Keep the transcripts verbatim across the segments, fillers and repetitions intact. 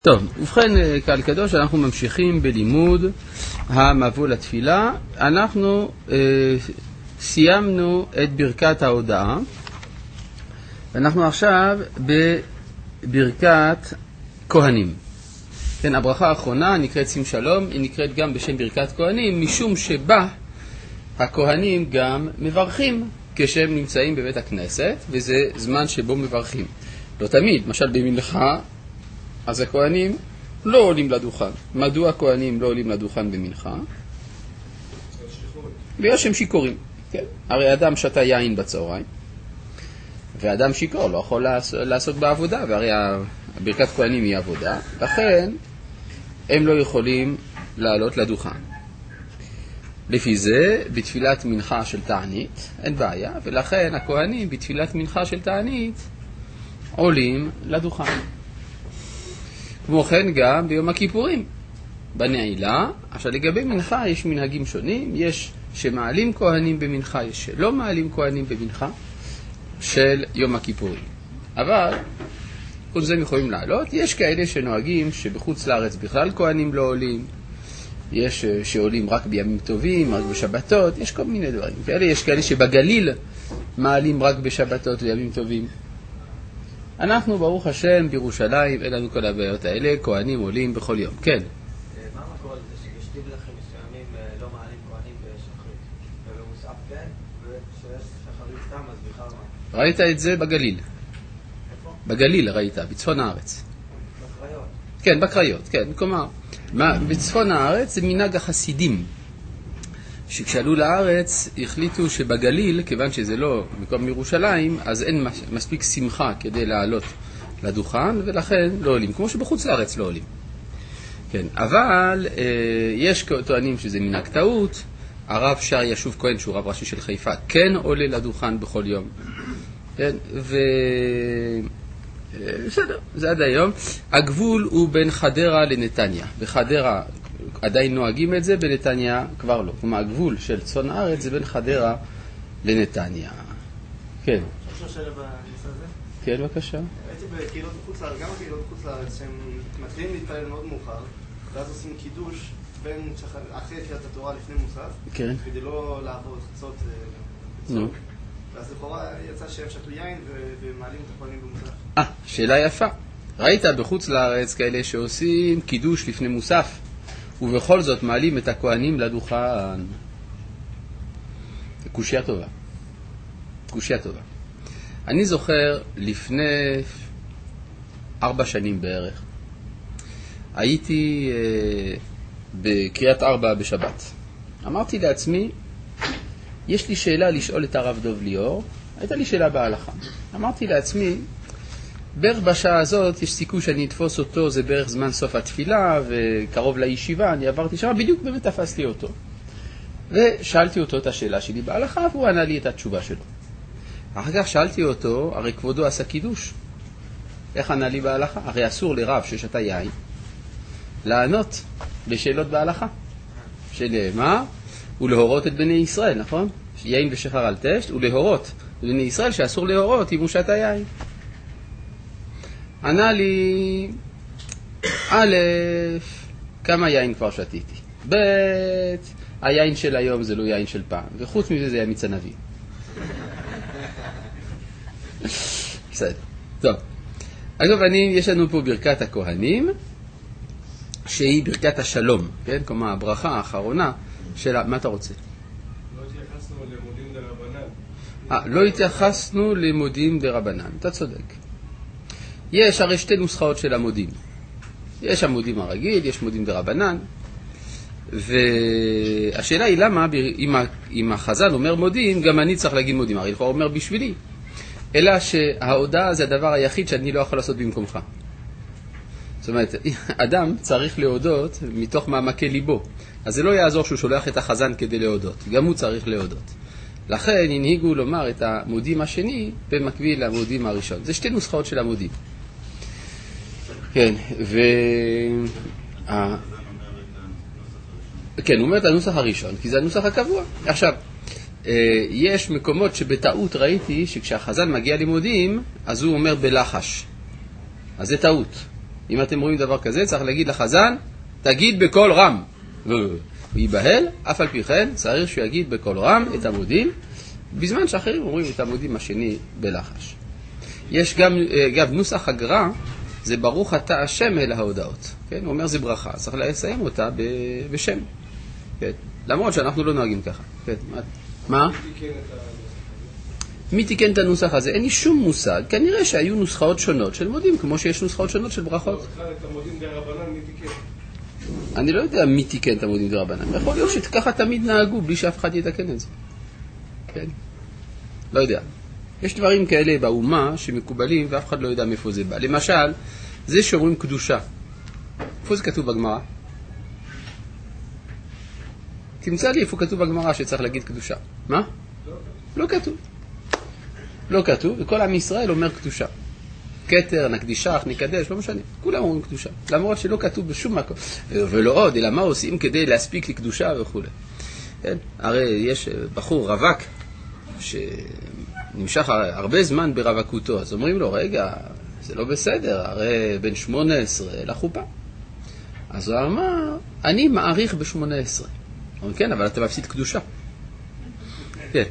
טוב, ובכן קהל קדוש, אנחנו ממשיכים בלימוד המבוא לתפילה. אנחנו אה, סיימנו את ברכת ההודעה, ואנחנו עכשיו בברכת כהנים. כן, הברכה האחרונה נקראת שים שלום, היא נקראת גם בשם ברכת כהנים, משום שבה הכהנים גם מברכים כשהם נמצאים בבית הכנסת, וזה זמן שבו מברכים. לא תמיד, למשל במנחה, אז הכהנים לא עולים לדוכן. מדוע הכהנים לא עולים לדוכן במנחה? בגלל שהם שיכורים. כן? הרי אדם שתה יין בצהריים, ואדם שיקור לא יכול לעשות בעבודה, והרי ברכת כהנים היא עבודה, לכן הם לא יכולים לעלות לדוכן. לפי זה, בתפילת מנחה של תענית, אין בעיה, ולכן הכהנים בתפילת מנחה של תענית עולים לדוכן. כמו כן גם ביום הכיפורים, בנעילה. עכשיו לגבי מנחה יש מנהגים שונים, יש שמעלים כהנים במנחה, יש שלא מעלים כהנים במנחה של יום הכיפורים. אבל כל זה הם יכולים לעלות. יש כאלה שנוהגים שבחוץ לארץ בכלל כהנים לא עולים, יש שעולים רק בימים טובים, רק בשבתות, יש כל מיני דברים כאלה. יש כאלה שבגליל מעלים רק בשבתות וימים טובים. אנחנו ברוך השם בירושלים, אין לנו כל הבעיות האלה, כהנים עולים בכל יום. כן. מה המקור לזה שבשתי בלחים מסוימים לא מעלים כהנים בשחרית, ובמוסף כן, וכשיש שחרית סתם אז בכלל מה? ראית את זה בגליל. איפה? בגליל ראית, בצפון הארץ. בקריות. כן, בקריות, כן. כלומר, בצפון הארץ זה מנהג החסידים, שכשעלו לארץ החליטו שבגליל, כיוון שזה לא מקום מירושלים, אז אין מספיק שמחה כדי לעלות לדוכן, ולכן לא עולים, כמו שבחוץ לארץ לא עולים. כן, אבל אה, יש טוענים שזה מנהג טעות. הרב שר ישוב כהן, שהוא רב ראשי של חיפה, כן עולה לדוכן בכל יום. כן, ו... בסדר, זה עד היום. הגבול הוא בין חדרה לנתניה. בחדרה עדיין נוהגים את זה, בנתניה כבר לא. כלומר, הגבול של צפון הארץ זה בין חדרה לנתניה. כן. אפשר שאלה בנושא הזה? כן, בבקשה. הייתי בקהילות בחוץ לארץ, גם בקהילות בחוץ לארץ, שהם מתחילים להתפלל מאוד מאוחר, ואז עושים קידוש בין אחרי קריאת התורה לפני מוסף, כן. כדי לא לעבור את חצות נו. ואז לכאורה יצא שהם שתו יין ומעלים את הכהנים במוסף. אה, שאלה יפה. ראית בחוץ לארץ כאלה שעושים קידוש לפני מוסף, ובכל זאת מעלים את הכהנים לדוכן. קושיה טובה. קושיה טובה. אני זוכר לפני ארבע שנים בערך, הייתי אה, בקריית ארבע בשבת. אמרתי לעצמי, יש לי שאלה לשאול את הרב דוב ליאור. הייתה לי שאלה בהלכה. אמרתי לעצמי, בערך בשעה הזאת יש סיכוי שאני אתפוס אותו, זה בערך זמן סוף התפילה וקרוב לישיבה, אני עברתי שם, בדיוק באמת תפסתי אותו. ושאלתי אותו את השאלה שלי בהלכה, והוא ענה לי את התשובה שלו. אחר כך שאלתי אותו, הרי כבודו עשה קידוש. איך ענה לי בהלכה? הרי אסור לרב ששתה יין לענות בשאלות בהלכה. שנאמר, ולהורות את בני ישראל, נכון? יין ושחר על תשת, ולהורות את בני ישראל שאסור להורות אם הוא שתה יין. ענה לי, א', כמה יין כבר שתיתי. ב', היין של היום זה לא יין של פעם. וחוץ מזה זה היה מיץ ענבים. בסדר. טוב. אגב, אני, יש לנו פה ברכת הכהנים, שהיא ברכת השלום. כן? כלומר, הברכה האחרונה של... מה אתה רוצה? לא התייחסנו למודים דרבנן. אה, לא התייחסנו למודים דרבנן. אתה צודק. יש הרי שתי נוסחאות של המודים. יש המודים הרגיל, יש מודים דרבנן. והשאלה היא למה, אם החז"ל אומר מודים, גם אני צריך להגיד מודים. הרי הוא אומר בשבילי. אלא שההודעה זה הדבר היחיד שאני לא יכול לעשות במקומך. זאת אומרת, אדם צריך להודות מתוך מעמקי ליבו. אז זה לא יעזור שהוא שולח את החזן כדי להודות. גם הוא צריך להודות. לכן הנהיגו לומר את המודים השני במקביל למודים הראשון. זה שתי נוסחאות של המודים. כן, ו... כן, הוא אומר את הנוסח הראשון, כי זה הנוסח הקבוע. עכשיו, יש מקומות שבטעות ראיתי שכשהחזן מגיע למודים, אז הוא אומר בלחש. אז זה טעות. אם אתם רואים דבר כזה, צריך להגיד לחזן, תגיד בקול רם. הוא ייבהל, אף על פי כן, צריך שהוא יגיד בקול רם את עמודים, בזמן שאחרים אומרים את העמודים השני בלחש. יש גם, גם נוסח הגר"א, זה ברוך אתה השם אל ההודעות. כן? הוא אומר זה ברכה, צריך לסיים אותה ב, בשם. כן? למרות שאנחנו לא נוהגים ככה. כן? מה? מי תיקן את הנוסח הזה? אין לי שום מושג. כנראה שהיו נוסחאות שונות של מודים, כמו שיש נוסחאות שונות של ברכות. את המודים דרבנן, מי תיקן? אני לא יודע מי תיקן את המודים דרבנן. יכול להיות שככה תמיד נהגו, בלי שאף אחד יתקן את זה. כן? לא יודע. יש דברים כאלה באומה שמקובלים ואף אחד לא יודע מאיפה זה בא. למשל, זה שאומרים קדושה. איפה זה כתוב בגמרא? תמצא לי איפה כתוב בגמרא שצריך להגיד קדושה. מה? לא כתוב. לא כתוב, וכל עם ישראל אומר קדושה. כתר, נקדישך, נקדש, לא משנה. כולם אומרים קדושה. למרות שלא כתוב בשום מקום. ולא עוד, אלא מה עושים כדי להספיק לקדושה וכו'. כן? הרי יש בחור רווק שנמשך הרבה זמן ברווקותו, אז אומרים לו, רגע, זה לא בסדר, הרי בן שמונה עשרה לחופה. אז הוא אמר, אני מעריך ב-שמונה עשרה. אומרים, כן, אבל אתה מפסיד קדושה. כן.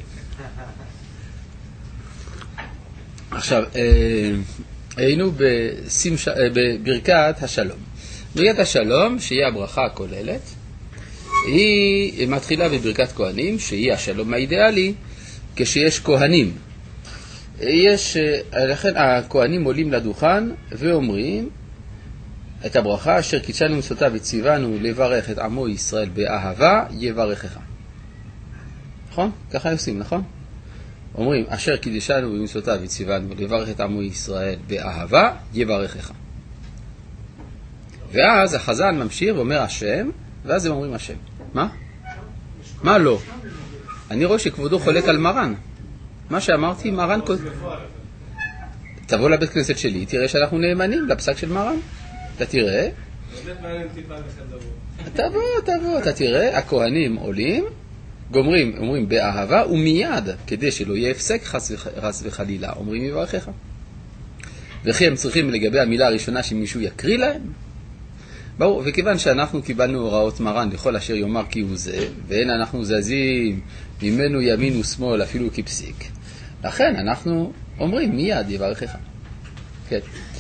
עכשיו, היינו בשמש... בברכת השלום. ברכת השלום, שהיא הברכה הכוללת, היא מתחילה בברכת כהנים, שהיא השלום האידיאלי, כשיש כהנים. יש, לכן הכהנים עולים לדוכן ואומרים את הברכה אשר קידשנו מצוותיו וציוונו לברך את עמו ישראל באהבה יברכך. נכון? ככה עושים, נכון? אומרים אשר קידשנו במצוותיו וציוונו לברך את עמו ישראל באהבה יברכך. ואז החזן ממשיך ואומר השם, ואז הם אומרים השם. מה? מה לא? אני רואה שכבודו חולק על מרן. מה שאמרתי, מרן... תבוא לבית כנסת שלי, תראה שאנחנו נאמנים לפסק של מרן. אתה תראה... תבוא, תבוא, אתה תראה, הכהנים עולים, גומרים, אומרים באהבה, ומיד, כדי שלא יהיה הפסק חס וחלילה, אומרים יברכך. וכי הם צריכים לגבי המילה הראשונה שמישהו יקריא להם? ברור, וכיוון שאנחנו קיבלנו הוראות מרן לכל אשר יאמר כי הוא זה, ואין אנחנו זזים ממנו ימין ושמאל אפילו כפסיק, לכן אנחנו אומרים מיד יברכך. כן.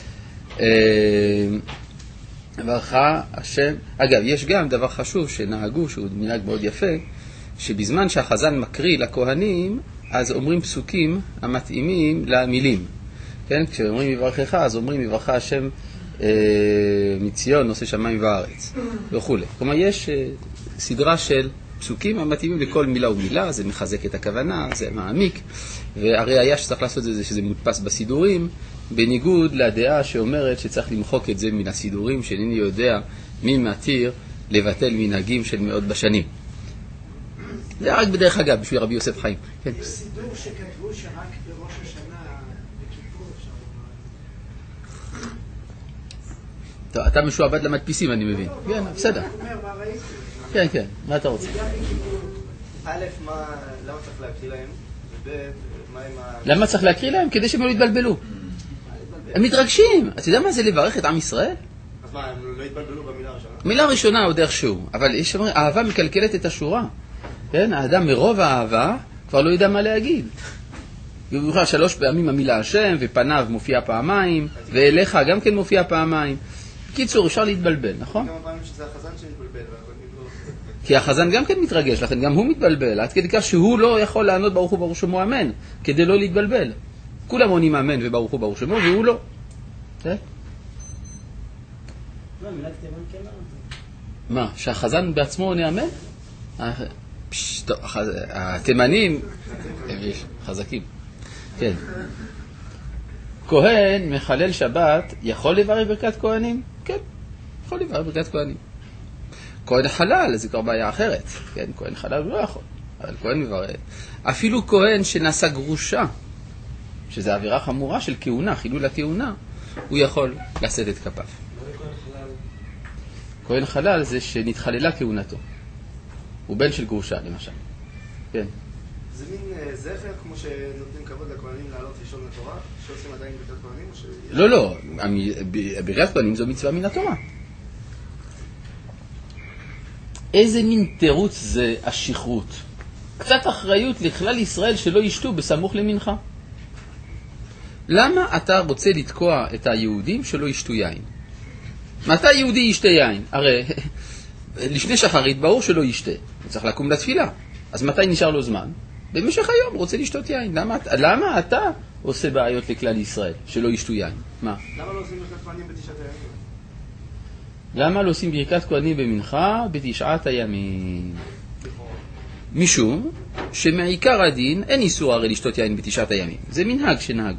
ברכה השם. אגב, יש גם דבר חשוב שנהגו, שהוא מנהג מאוד יפה, שבזמן שהחזן מקריא לכהנים, אז אומרים פסוקים המתאימים למילים. כן? כשאומרים יברכך, אז אומרים יברכה השם מציון נושא שמיים וארץ וכו'. כלומר יש סדרה של פסוקים המתאימים לכל מילה ומילה, זה מחזק את הכוונה, זה מעמיק, והראיה שצריך לעשות את זה שזה מודפס בסידורים, בניגוד לדעה שאומרת שצריך למחוק את זה מן הסידורים, שאינני יודע מי מתיר לבטל מנהגים של מאות בשנים. זה רק בדרך אגב בשביל רבי יוסף חיים. כן. יש סידור שכתבו שרק בראש השנה בכיפור אפשר לומר. טוב, אתה משועבד למדפיסים, אני מבין. כן, בסדר. כן, כן, מה אתה רוצה? א', מה, למה צריך להקריא להם? וב', מה עם ה... למה צריך להקריא להם? כדי שהם לא יתבלבלו. הם מתרגשים. אתה יודע מה זה לברך את עם ישראל? אז מה, הם לא יתבלבלו במילה הראשונה? מילה ראשונה עוד איכשהו, אבל יש שאומרים, אהבה מקלקלת את השורה. כן, האדם מרוב האהבה כבר לא יודע מה להגיד. ובכלל שלוש פעמים המילה השם, ופניו מופיע פעמיים, ואליך גם כן מופיע פעמיים. בקיצור, אפשר להתבלבל, נכון? כמה פעמים שזה החזן שמתבלבל, כי החזן גם כן מתרגש, לכן גם הוא מתבלבל, עד כדי כך שהוא לא יכול לענות ברוך הוא ברוך שמו אמן, כדי לא להתבלבל. כולם עונים אמן וברוך הוא ברוך שמו, והוא לא. מה, שהחזן בעצמו עונה אמן? התימנים חזקים. כן. כהן מחלל שבת יכול לברך ברכת כהנים? כן, יכול לברך ברכת כהנים. כהן חלל, זה כבר בעיה אחרת. כן, כהן חלל הוא לא יכול, אבל כהן מברך. אפילו כהן שנעשה גרושה, שזה עבירה חמורה של כהונה, חילול הכהונה, הוא יכול לשאת את כפיו. כהן חלל זה שנתחללה כהונתו. הוא בן של גרושה, למשל. כן. זה מין אה, זכר, כמו שנותנים כבוד לכהנים לעלות ראשון לתורה, שעושים עדיין ברכת כהנים? או ש... לא, לא, המ- ב- ברכת כהנים זו מצווה מן התורה. איזה מין תירוץ זה השכרות? קצת אחריות לכלל ישראל שלא ישתו בסמוך למנחה. למה אתה רוצה לתקוע את היהודים שלא ישתו יין? מתי יהודי ישתה יין? הרי לפני שחרית ברור שלא ישתה, הוא צריך לקום לתפילה. אז מתי נשאר לו זמן? במשך היום הוא רוצה לשתות יין. למה, למה אתה עושה בעיות לכלל ישראל שלא ישתו יין? מה? למה לא עושים ברכת כהנים בתשעת הימים? למה לא עושים ברכת כהנים במנחה בתשעת הימים? משום שמעיקר הדין אין איסור הרי לשתות יין בתשעת הימים. זה מנהג שנהגו.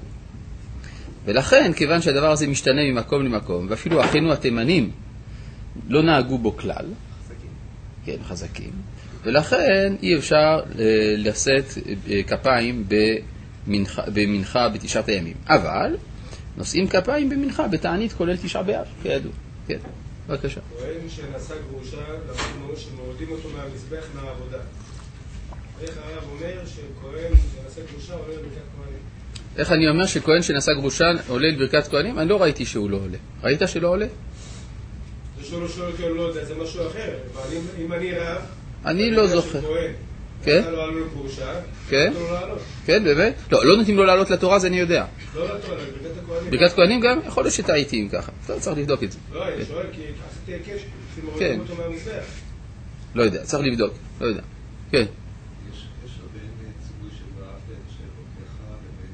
ולכן, כיוון שהדבר הזה משתנה ממקום למקום, ואפילו אחינו התימנים לא נהגו בו כלל, חזקים. כן, חזקים, ולכן אי אפשר לשאת כפיים במנחה, במנחה בתשעת הימים. אבל נושאים כפיים במנחה בתענית כולל תשעה באב, כידוע. כן, בבקשה. כהן שנשא גרושה, למדנו שמורידים אותו מהמזבח מהעבודה. איך הרב אומר שכהן שנשא גרושה עולה לברכת כהנים? איך אני אומר שכהן שנשא גרושה עולה לברכת כהנים? אני לא ראיתי שהוא לא עולה. ראית שלא עולה? זה שהוא לא שואל אותי או לא יודע, זה משהו אחר. אבל אם- אם אני רב... אני לא זוכר. כהן, כן? אתה לא עלו לגרושה, כן? אתה לא לעלות. כן, באמת? לא, לא נותנים לו לעלות לתורה, זה אני יודע. לא לתורה, לברכת הכהנים. ברכת כהנים גם? יכול להיות שטעיתי אם ככה. טוב, צריך לבדוק את זה. לא, אני שואל כי עשיתי היקש, כן. שמורידים אותו מהמזבח. לא יודע, צריך לבדוק. לא יודע. כן. יש קשר בין ציווי של ואהבת של אלוקיך לבין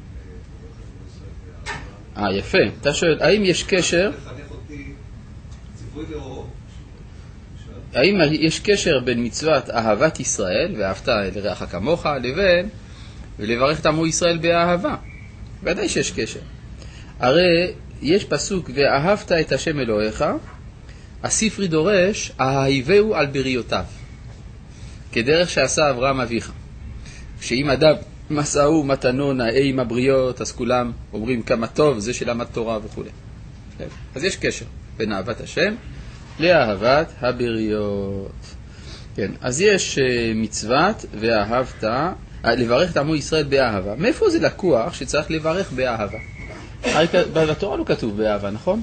תורך וישראל ואהבה. אה, יפה. אתה שואל, האם יש קשר, לחנך אותי ציווי לאורו. האם יש קשר בין מצוות אהבת ישראל, ואהבת לרעך כמוך, לבין ולברך את עמו ישראל באהבה? ודאי שיש קשר. הרי יש פסוק, ואהבת את השם אלוהיך, הספרי דורש, אהיבהו על בריותיו, כדרך שעשה אברהם אביך. שאם אדם מסעו מתנו נאה עם הבריות, אז כולם אומרים כמה טוב, זה שלמד תורה וכו'. אז יש קשר בין אהבת השם לאהבת הבריות. כן, אז יש uh, מצוות ואהבת, uh, לברך את עמו ישראל באהבה. מאיפה זה לקוח שצריך לברך באהבה? הרי בתורה לא כתוב באהבה, נכון?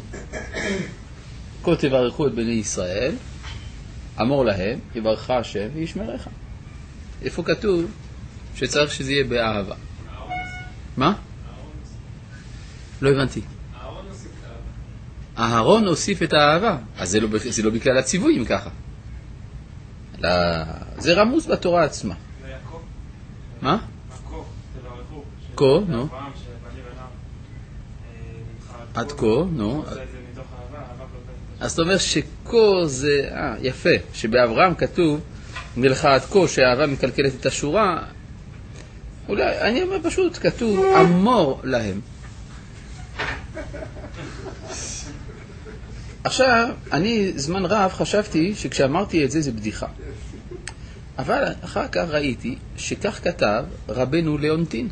כה תברכו את בני ישראל, אמור להם, יברכך השם וישמרך. איפה כתוב שצריך שזה יהיה באהבה? מה? לא הבנתי. אהרון הוסיף את האהבה. אז זה לא, זה לא בכלל הציווי אם ככה. לא, זה רמוז בתורה עצמה. זה יעקב. מה? כה, תברכו. כה, נו. אברהם שבני בניו, אה, עד נדחה כה, נו. עושה את זה מתוך אהבה, אהבה פלוגת. אז זאת אומרת שכה זה, אה, יפה, שבאברהם כתוב מלכה עד כה, שהאהבה מקלקלת את השורה. אולי, אני אומר פשוט, כתוב אמור להם. עכשיו, אני זמן רב חשבתי שכשאמרתי את זה זה בדיחה. אבל אחר כך ראיתי שכך כתב רבנו לאונטין.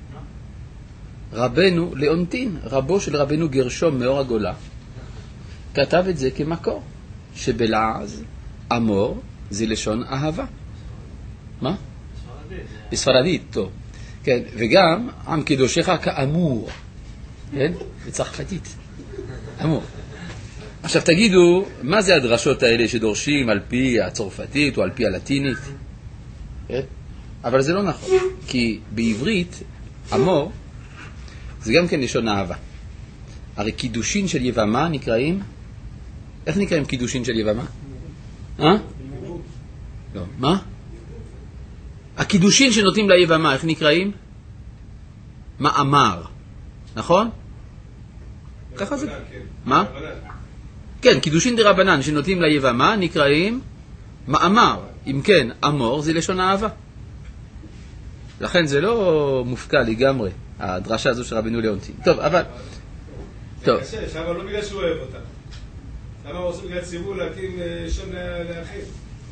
רבנו לאונטין, רבו של רבנו גרשום מאור הגולה, כתב את זה כמקור, שבלעז אמור זה לשון אהבה. מה? בספרדית, טוב. כן, וגם עם קדושך כאמור. כן? בצרפתית. אמור. עכשיו תגידו, מה זה הדרשות האלה שדורשים על פי הצרפתית או על פי הלטינית? כן? אבל זה לא נכון, כי בעברית אמור זה גם כן לשון אהבה. הרי קידושין של יבמה נקראים, איך נקראים קידושין של יבמה? אה? לא, מה? הקידושין שנותנים ליבמה, איך נקראים? מאמר, נכון? ככה זה. מה? כן, קידושין דרבנן שנותנים ליבמה נקראים מאמר. אם כן, אמור זה לשון אהבה. לכן זה לא מופקע לגמרי, הדרשה הזו של רבנו לאונטין. טוב, אבל... טוב. זה קשה, שם לא בגלל שהוא אוהב אותה. למה הוא עושה בגלל ציווי להקים שם לאחיו?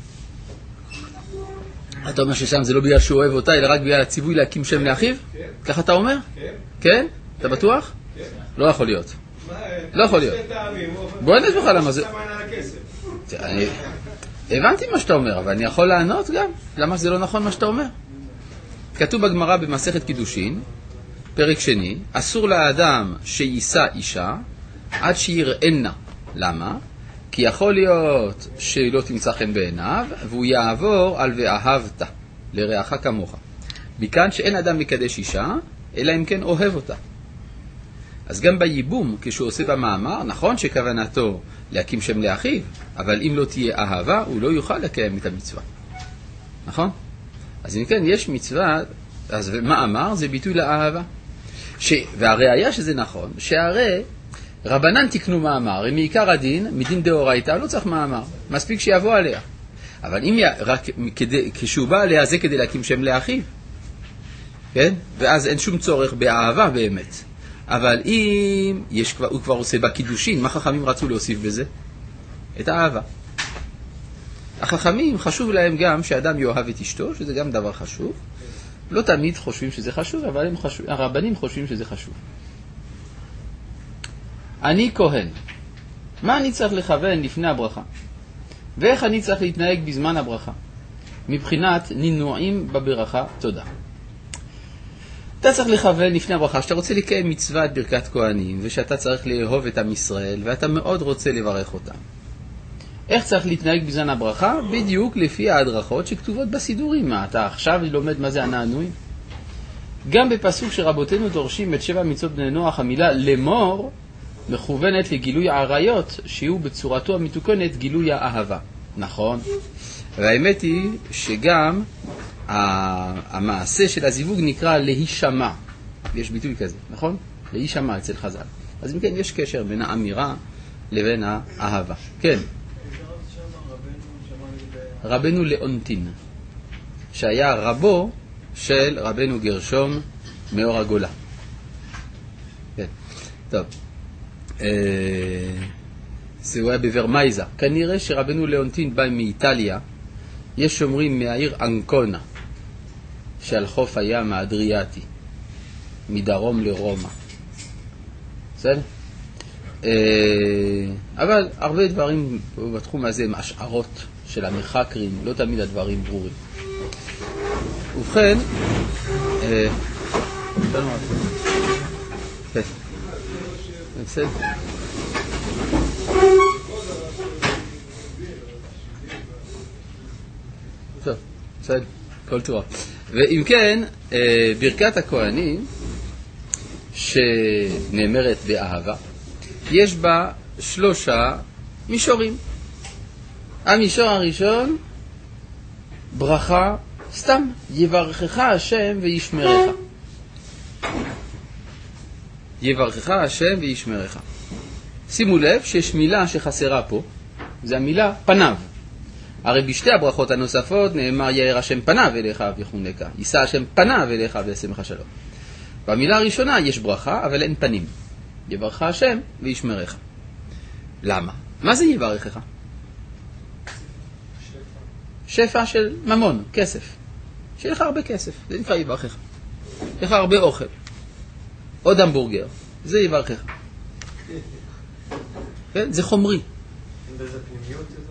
אתה אומר ששם זה לא בגלל שהוא אוהב אותה, אלא רק בגלל הציווי להקים שם לאחיו? כן. ככה אתה אומר? כן. כן? אתה בטוח? כן. לא יכול להיות. מה, לא יכול להיות. שתי טעמים, הוא- בוא אני אסביר לך למה זה... שם עין על הכסף. אני... הבנתי מה שאתה אומר, אבל אני יכול לענות גם? למה זה לא נכון מה שאתה אומר? כתוב בגמרא במסכת קידושין, פרק שני, אסור לאדם שיישא אישה עד שיראנה. למה? כי יכול להיות שלא תמצא חן בעיניו, והוא יעבור על ואהבת, לרעך כמוך. מכאן שאין אדם מקדש אישה, אלא אם כן אוהב אותה. אז גם בייבום, כשהוא עושה במאמר, נכון שכוונתו להקים שם לאחיו, אבל אם לא תהיה אהבה, הוא לא יוכל לקיים את המצווה. נכון? אז אם כן, יש מצווה, אז מאמר זה ביטוי לאהבה. ש... והראיה שזה נכון, שהרי רבנן תקנו מאמר, אם מעיקר הדין, מדין דאורייתא, לא צריך מאמר, מספיק שיבוא עליה. אבל אם י... רק כדי... כשהוא בא עליה, זה כדי להקים שם לאחיו. כן? ואז אין שום צורך באהבה באמת. אבל אם יש כבר, הוא כבר עושה בקידושין, מה חכמים רצו להוסיף בזה? את האהבה. החכמים חשוב להם גם שאדם יאהב את אשתו, שזה גם דבר חשוב. לא תמיד חושבים שזה חשוב, אבל הם חשוב, הרבנים חושבים שזה חשוב. אני כהן. מה אני צריך לכוון לפני הברכה? ואיך אני צריך להתנהג בזמן הברכה? מבחינת נינועים בברכה, תודה. אתה צריך לכוון לפני הברכה, שאתה רוצה לקיים מצוות ברכת כהנים, ושאתה צריך לאהוב את עם ישראל, ואתה מאוד רוצה לברך אותם. איך צריך להתנהג בזמן הברכה? בדיוק לפי ההדרכות שכתובות בסידורים. מה, אתה עכשיו לומד מה זה הנענועים? גם בפסוק שרבותינו דורשים את שבע מצוות בני נוח, המילה למור מכוונת לגילוי העריות, שיהיו בצורתו המתוקנת גילוי האהבה. נכון. והאמת היא שגם המעשה של הזיווג נקרא להישמע. יש ביטוי כזה, נכון? להישמע אצל חז"ל. אז אם כן, יש קשר בין האמירה לבין האהבה. כן. רבנו לאונטין, שהיה רבו של רבנו גרשום מאור הגולה. כן. טוב. זה הוא היה בוורמייזה. כנראה שרבנו לאונטין בא מאיטליה. יש שומרים מהעיר אנקונה, שעל חוף הים האדריאטי, מדרום לרומא. בסדר? אבל הרבה דברים בתחום הזה הם השערות של המחקרים, לא תמיד הדברים ברורים. ובכן, בסדר? טוב, בסדר, כל טוב. ואם כן, ברכת הכהנים, שנאמרת באהבה, יש בה שלושה מישורים. המישור הראשון, ברכה, סתם, יברכך השם וישמרך. יברכך השם וישמרך. שימו לב שיש מילה שחסרה פה, זה המילה פניו. הרי בשתי הברכות הנוספות נאמר יאר השם פניו אליך ויחונקה, יישא השם פניו אליך וישמך שלום. במילה הראשונה יש ברכה אבל אין פנים. יברכך השם וישמרך. למה? מה זה יברכך? שפע של ממון, כסף. שיהיה לך הרבה כסף, זה נקרא יברכך. שיהיה לך הרבה אוכל. עוד המבורגר, זה יברכך. כן? זה חומרי. אין בזה פנימיות יותר?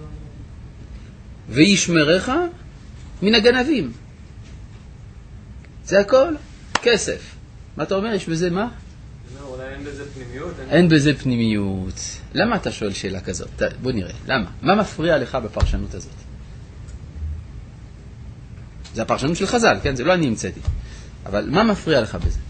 וישמרך מן הגנבים. זה הכל כסף. מה אתה אומר? יש בזה מה? לא, אולי אין בזה פנימיות. אין בזה פנימיות. למה אתה שואל שאלה כזאת? בוא נראה. למה? מה מפריע לך בפרשנות הזאת? זה הפרשנות של חז"ל, כן? זה לא אני המצאתי. אבל מה מפריע לך בזה?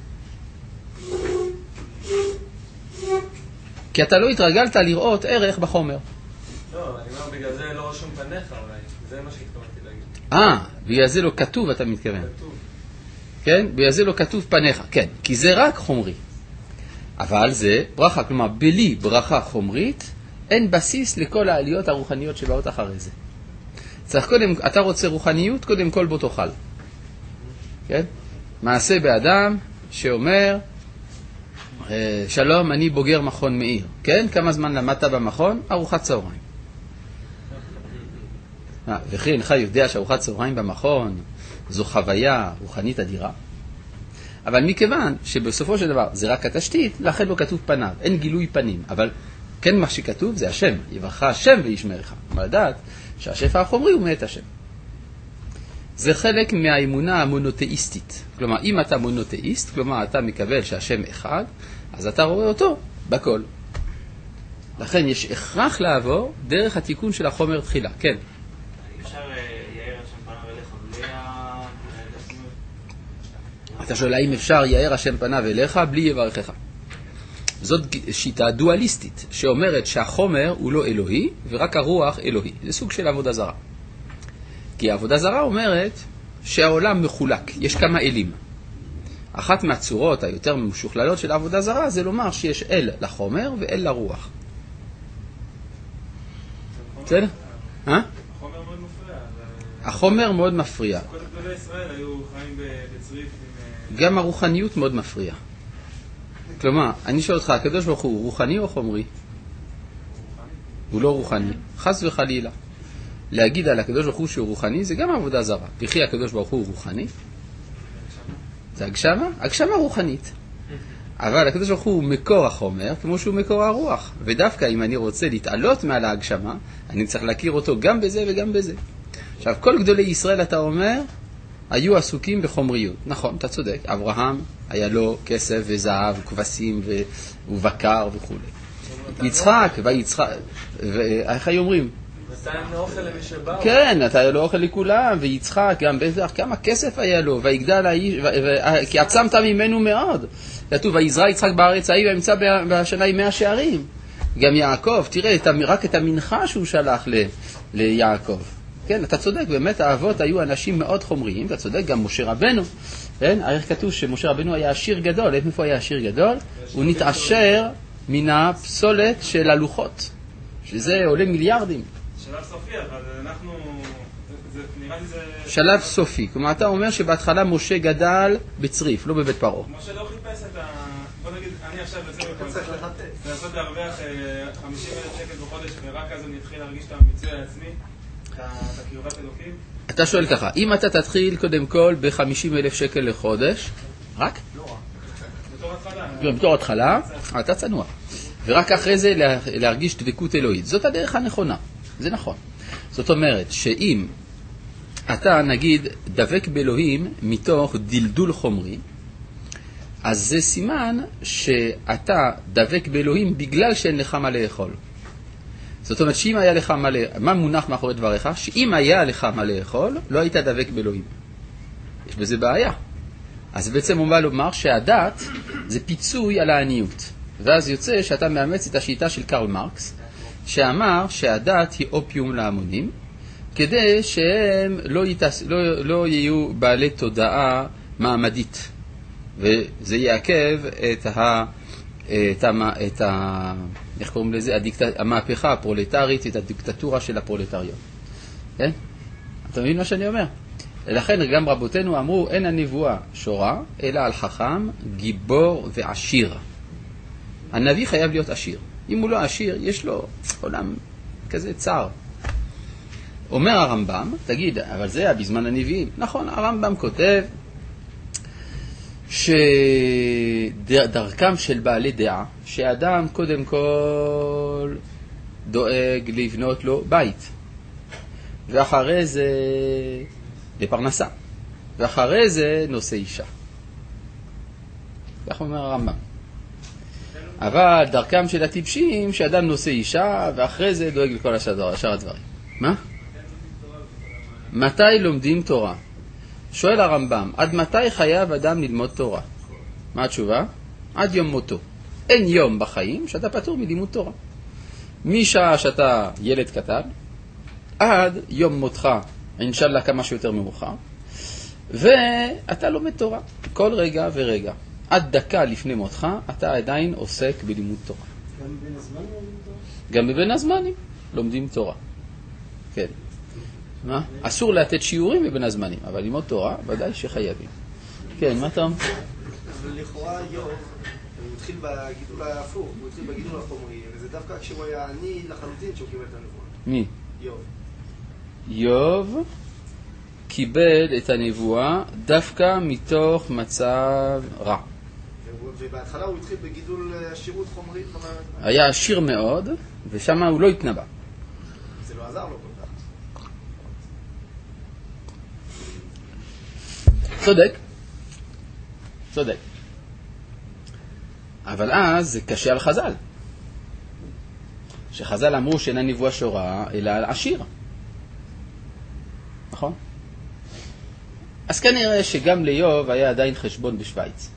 כי אתה לא התרגלת לראות ערך בחומר. לא, אני אומר, בגלל זה לא רשום פניך אולי. זה מה שהתכוונתי להגיד. אה, בגלל זה לא כתוב, אתה מתכוון. כתוב. כן? בגלל זה לא כתוב פניך. כן, כי זה רק חומרי. אבל זה ברכה, כלומר, בלי ברכה חומרית, אין בסיס לכל העליות הרוחניות שבאות אחרי זה. צריך קודם, אתה רוצה רוחניות, קודם כל בו תאכל. כן? מעשה באדם שאומר, שלום, אני בוגר מכון מאיר. כן? כמה זמן למדת במכון? ארוחת צהריים. וכי אינך יודע שארוחת צהריים במכון זו חוויה רוחנית אדירה. אבל מכיוון שבסופו של דבר זה רק התשתית, לכן לא כתוב פניו, אין גילוי פנים. אבל כן מה שכתוב זה השם, יברכך השם וישמרך. מה לדעת שהשפע החומרי הוא מאת השם. זה חלק מהאמונה המונותאיסטית. כלומר, אם אתה מונותאיסט, כלומר אתה מקבל שהשם אחד, אז אתה רואה אותו בכל. לכן יש הכרח לעבור דרך התיקון של החומר תחילה. כן. אפשר יאיר השם פניו אליך בלי ה... אתה שואל האם אפשר יאיר השם פניו אליך בלי יברכך. זאת שיטה דואליסטית, שאומרת שהחומר הוא לא אלוהי, ורק הרוח אלוהי. זה סוג של עבודה זרה. כי העבודה זרה אומרת שהעולם מחולק, יש כמה אלים. אחת מהצורות היותר משוכללות של העבודה זרה זה לומר שיש אל לחומר ואל לרוח. בסדר? אה? החומר מאוד מפריע. החומר מאוד מפריע. כל גדולי ישראל היו חיים בצריף עם... גם הרוחניות מאוד מפריע. כלומר, אני שואל אותך, הקדוש ברוך הוא רוחני או חומרי? הוא לא רוחני. חס וחלילה. להגיד על הקדוש ברוך הוא שהוא רוחני זה גם עבודה זרה. וכי הקדוש ברוך הוא רוחני? זה הגשמה? הגשמה רוחנית. אבל הקדוש ברוך הוא מקור החומר כמו שהוא מקור הרוח. ודווקא אם אני רוצה להתעלות מעל ההגשמה, אני צריך להכיר אותו גם בזה וגם בזה. עכשיו, כל גדולי ישראל, אתה אומר, היו עסוקים בחומריות. נכון, אתה צודק. אברהם היה לו כסף וזהב וכבשים ו... ובקר וכו'. יצחק ויצחק, ואיך היו אומרים? נתן אוכל למי שבא. כן, אתה היה לו אוכל לכולם, ויצחק גם בטח, כמה כסף היה לו, ויגדל האיש, כי עצמת ממנו מאוד. כתוב, ויזרע יצחק בארץ ההיא וימצא בשנה עם מאה שערים. גם יעקב, תראה, רק את המנחה שהוא שלח ליעקב. כן, אתה צודק, באמת האבות היו אנשים מאוד חומריים, אתה צודק, גם משה רבנו. כן, הרי כתוב שמשה רבנו היה עשיר גדול. איפה היה עשיר גדול? הוא נתעשר מן הפסולת של הלוחות, שזה עולה מיליארדים. שלב סופי, אבל אנחנו... זה, נראה לי זה... שלב סופי. כלומר, אתה אומר שבהתחלה משה גדל בצריף, לא בבית פרעה. משה לא חיפש את ה... בוא נגיד, אני עכשיו בצריף... לנסות להרוויח חמישים אלף שקל בחודש, ורק אז אני אתחיל להרגיש את המיצוי העצמי, את הקרבת אלוקים. אתה שואל ככה, אם אתה תתחיל קודם כל ב-חמישים אלף שקל לחודש, רק? לא רק. בתור התחלה. בתור התחלה, אתה צנוע. ורק אחרי זה להרגיש דבקות אלוהית. זאת הדרך הנכונה. זה נכון. זאת אומרת שאם אתה נגיד דבק באלוהים מתוך דלדול חומרי, אז זה סימן שאתה דבק באלוהים בגלל שאין לך מה לאכול. זאת אומרת שאם היה לך מה לאכול, מה מונח מאחורי דבריך? שאם היה לך מה לאכול, לא היית דבק באלוהים. יש בזה בעיה. אז בעצם הוא בא לומר שהדת זה פיצוי על העניות. ואז יוצא שאתה מאמץ את השיטה של קרל מרקס, שאמר שהדת היא אופיום להמונים, כדי שהם לא, יתס... לא, לא יהיו בעלי תודעה מעמדית. וזה יעכב את ה... את ה... את ה... איך קוראים לזה? הדיקט... המהפכה הפרולטרית, את הדיקטטורה של הפרולטריון. כן? אתה מבין מה שאני אומר? לכן גם רבותינו אמרו, אין הנבואה שורה, אלא על חכם, גיבור ועשיר. הנביא חייב להיות עשיר. אם הוא לא עשיר, יש לו עולם כזה צר. אומר הרמב"ם, תגיד, אבל זה היה בזמן הנביאים. נכון, הרמב"ם כותב שדרכם של בעלי דעה, שאדם קודם כל דואג לבנות לו בית, ואחרי זה לפרנסה, ואחרי זה נושא אישה. כך אומר הרמב"ם. אבל דרכם של הטיפשים, שאדם נושא אישה, ואחרי זה דואג לכל השאר הדברים. מה? מתי לומדים תורה? שואל הרמב"ם, עד מתי חייב אדם ללמוד תורה? מה התשובה? עד יום מותו. אין יום בחיים שאתה פטור מלימוד תורה. משעה שאתה ילד קטן, עד יום מותך, אינשאללה כמה שיותר מאוחר, ואתה לומד תורה, כל רגע ורגע. עד דקה לפני מותך, אתה עדיין עוסק בלימוד תורה. גם בין הזמנים לומדים תורה? גם בבין הזמנים לומדים תורה. כן. מה? אסור לתת שיעורים בבין הזמנים, אבל ללמוד תורה ודאי שחייבים. כן, מה אתה אומר? אבל לכאורה איוב, הוא התחיל בגידול ההפוך, הוא התחיל בגידול החומרי, וזה דווקא כשהוא היה עני לחלוטין שהוא קיבל את הנבואה. מי? איוב. איוב קיבל את הנבואה דווקא מתוך מצב רע. ובהתחלה הוא התחיל בגידול עשירות חומרית. היה עשיר מאוד, ושם הוא לא התנבא. זה לא עזר לו כל כך. צודק. צודק. אבל אז זה קשה על חז"ל. שחז"ל אמרו שאין הנבואה שורה, אלא על עשיר. נכון? אז כנראה שגם ליוב היה עדיין חשבון בשוויץ.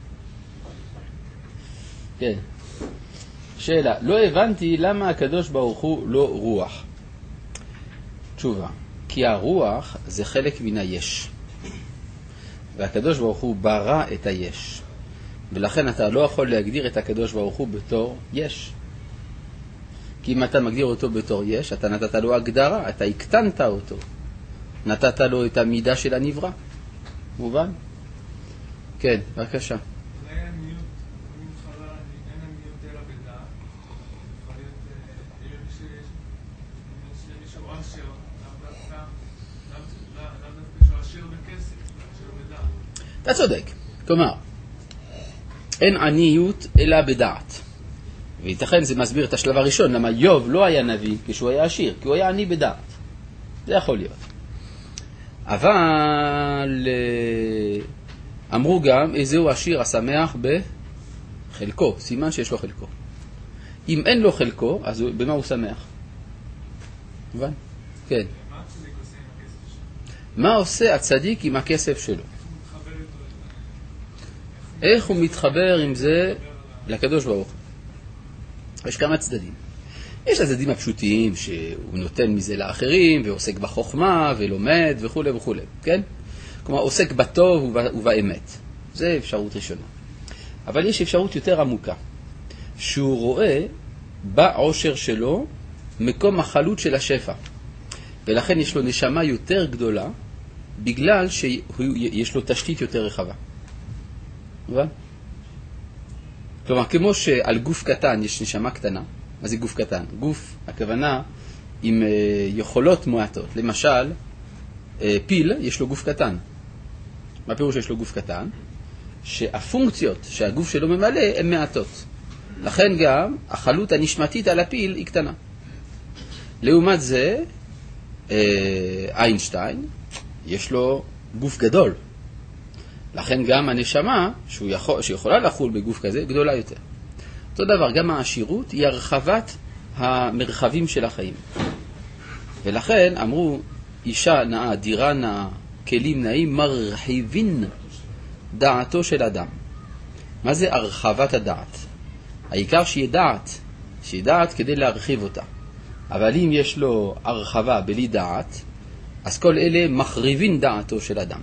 כן. שאלה, לא הבנתי למה הקדוש ברוך הוא לא רוח. תשובה, כי הרוח זה חלק מן היש. והקדוש ברוך הוא ברא את היש. ולכן אתה לא יכול להגדיר את הקדוש ברוך הוא בתור יש. כי אם אתה מגדיר אותו בתור יש, אתה נתת לו הגדרה, אתה הקטנת אותו. נתת לו את המידה של הנברא. מובן? כן, בבקשה. אולי המיעוט, אם חלה, אין המיעוט אלא בדעת. יכול להיות, יש מישהו עשיר, לאו דווקא שהוא עשיר בכסף, עשיר בדעת. אתה צודק. כלומר, אין עניות אלא בדעת. וייתכן זה מסביר את השלב הראשון, למה יוב לא היה נביא כשהוא היה עשיר, כי הוא היה עני בדעת. זה יכול להיות. אבל אמרו גם, איזהו עשיר השמח בחלקו, סימן שיש לו חלקו. אם אין לו חלקו, אז במה הוא שמח? מובן? כן. מה עושה הצדיק עם הכסף שלו? איך הוא מתחבר עם זה לקדוש ברוך הוא? יש כמה צדדים. יש הצדדים הפשוטיים שהוא נותן מזה לאחרים ועוסק בחוכמה ולומד וכו' וכו'. כן? כלומר, עוסק בטוב ובאמת. זה אפשרות ראשונה. אבל יש אפשרות יותר עמוקה. שהוא רואה בעושר שלו מקום החלות של השפע. ולכן יש לו נשמה יותר גדולה בגלל שיש לו תשתית יותר רחבה. מובן? כלומר, כמו שעל גוף קטן יש נשמה קטנה, מה זה גוף קטן? גוף, הכוונה, עם יכולות מועטות. למשל, פיל, יש לו גוף קטן. מה פירוש שיש לו גוף קטן? שהפונקציות שהגוף שלו ממלא הן מעטות. לכן גם החלות הנשמתית על הפיל היא קטנה. לעומת זה, איינשטיין, יש לו גוף גדול. לכן גם הנשמה יכול, שיכולה לחול בגוף כזה גדולה יותר. אותו דבר, גם העשירות היא הרחבת המרחבים של החיים. ולכן אמרו, אישה נאה, דירה נאה, כלים נאים, מרחיבין דעתו של אדם. מה זה הרחבת הדעת? העיקר שיהיה דעת, שיהיה דעת כדי להרחיב אותה. אבל אם יש לו הרחבה בלי דעת, אז כל אלה מחריבין דעתו של אדם.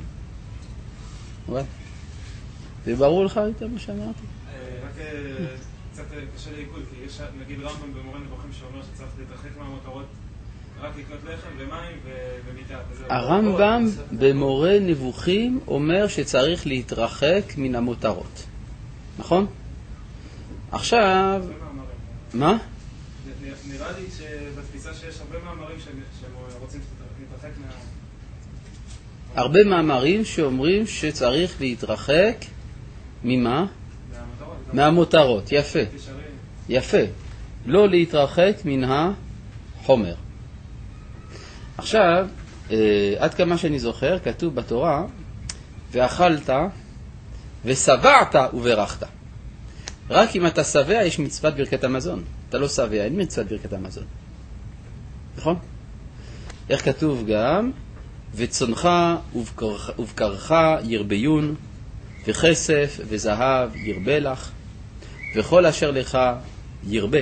זה ברור לך יותר מה שאמרתי? רק קצת קשה לעיכול, כי יש נגיד רמב"ם במורה נבוכים שאומר שצריך להתרחק מהמותרות, רק לקנות לחם ומים ומיטה. הרמב"ם במורה נבוכים אומר שצריך להתרחק מן המותרות. נכון? עכשיו... מה? נראה לי שבתפיסה שיש הרבה מאמרים שהם רוצים להתרחק מה... הרבה מאמרים שאומרים שצריך להתרחק ממה? מהמותרות. יפה. יפה. לא להתרחק מן החומר. עכשיו, עד כמה שאני זוכר, כתוב בתורה, ואכלת ושבעת וברכת. רק אם אתה שבע יש מצוות ברכת המזון. אתה לא שבע, אין מצוות ברכת המזון. נכון? איך כתוב גם? וצונך ובקרך, ובקרך ירביון, וכסף וזהב ירבה לך, וכל אשר לך ירבה.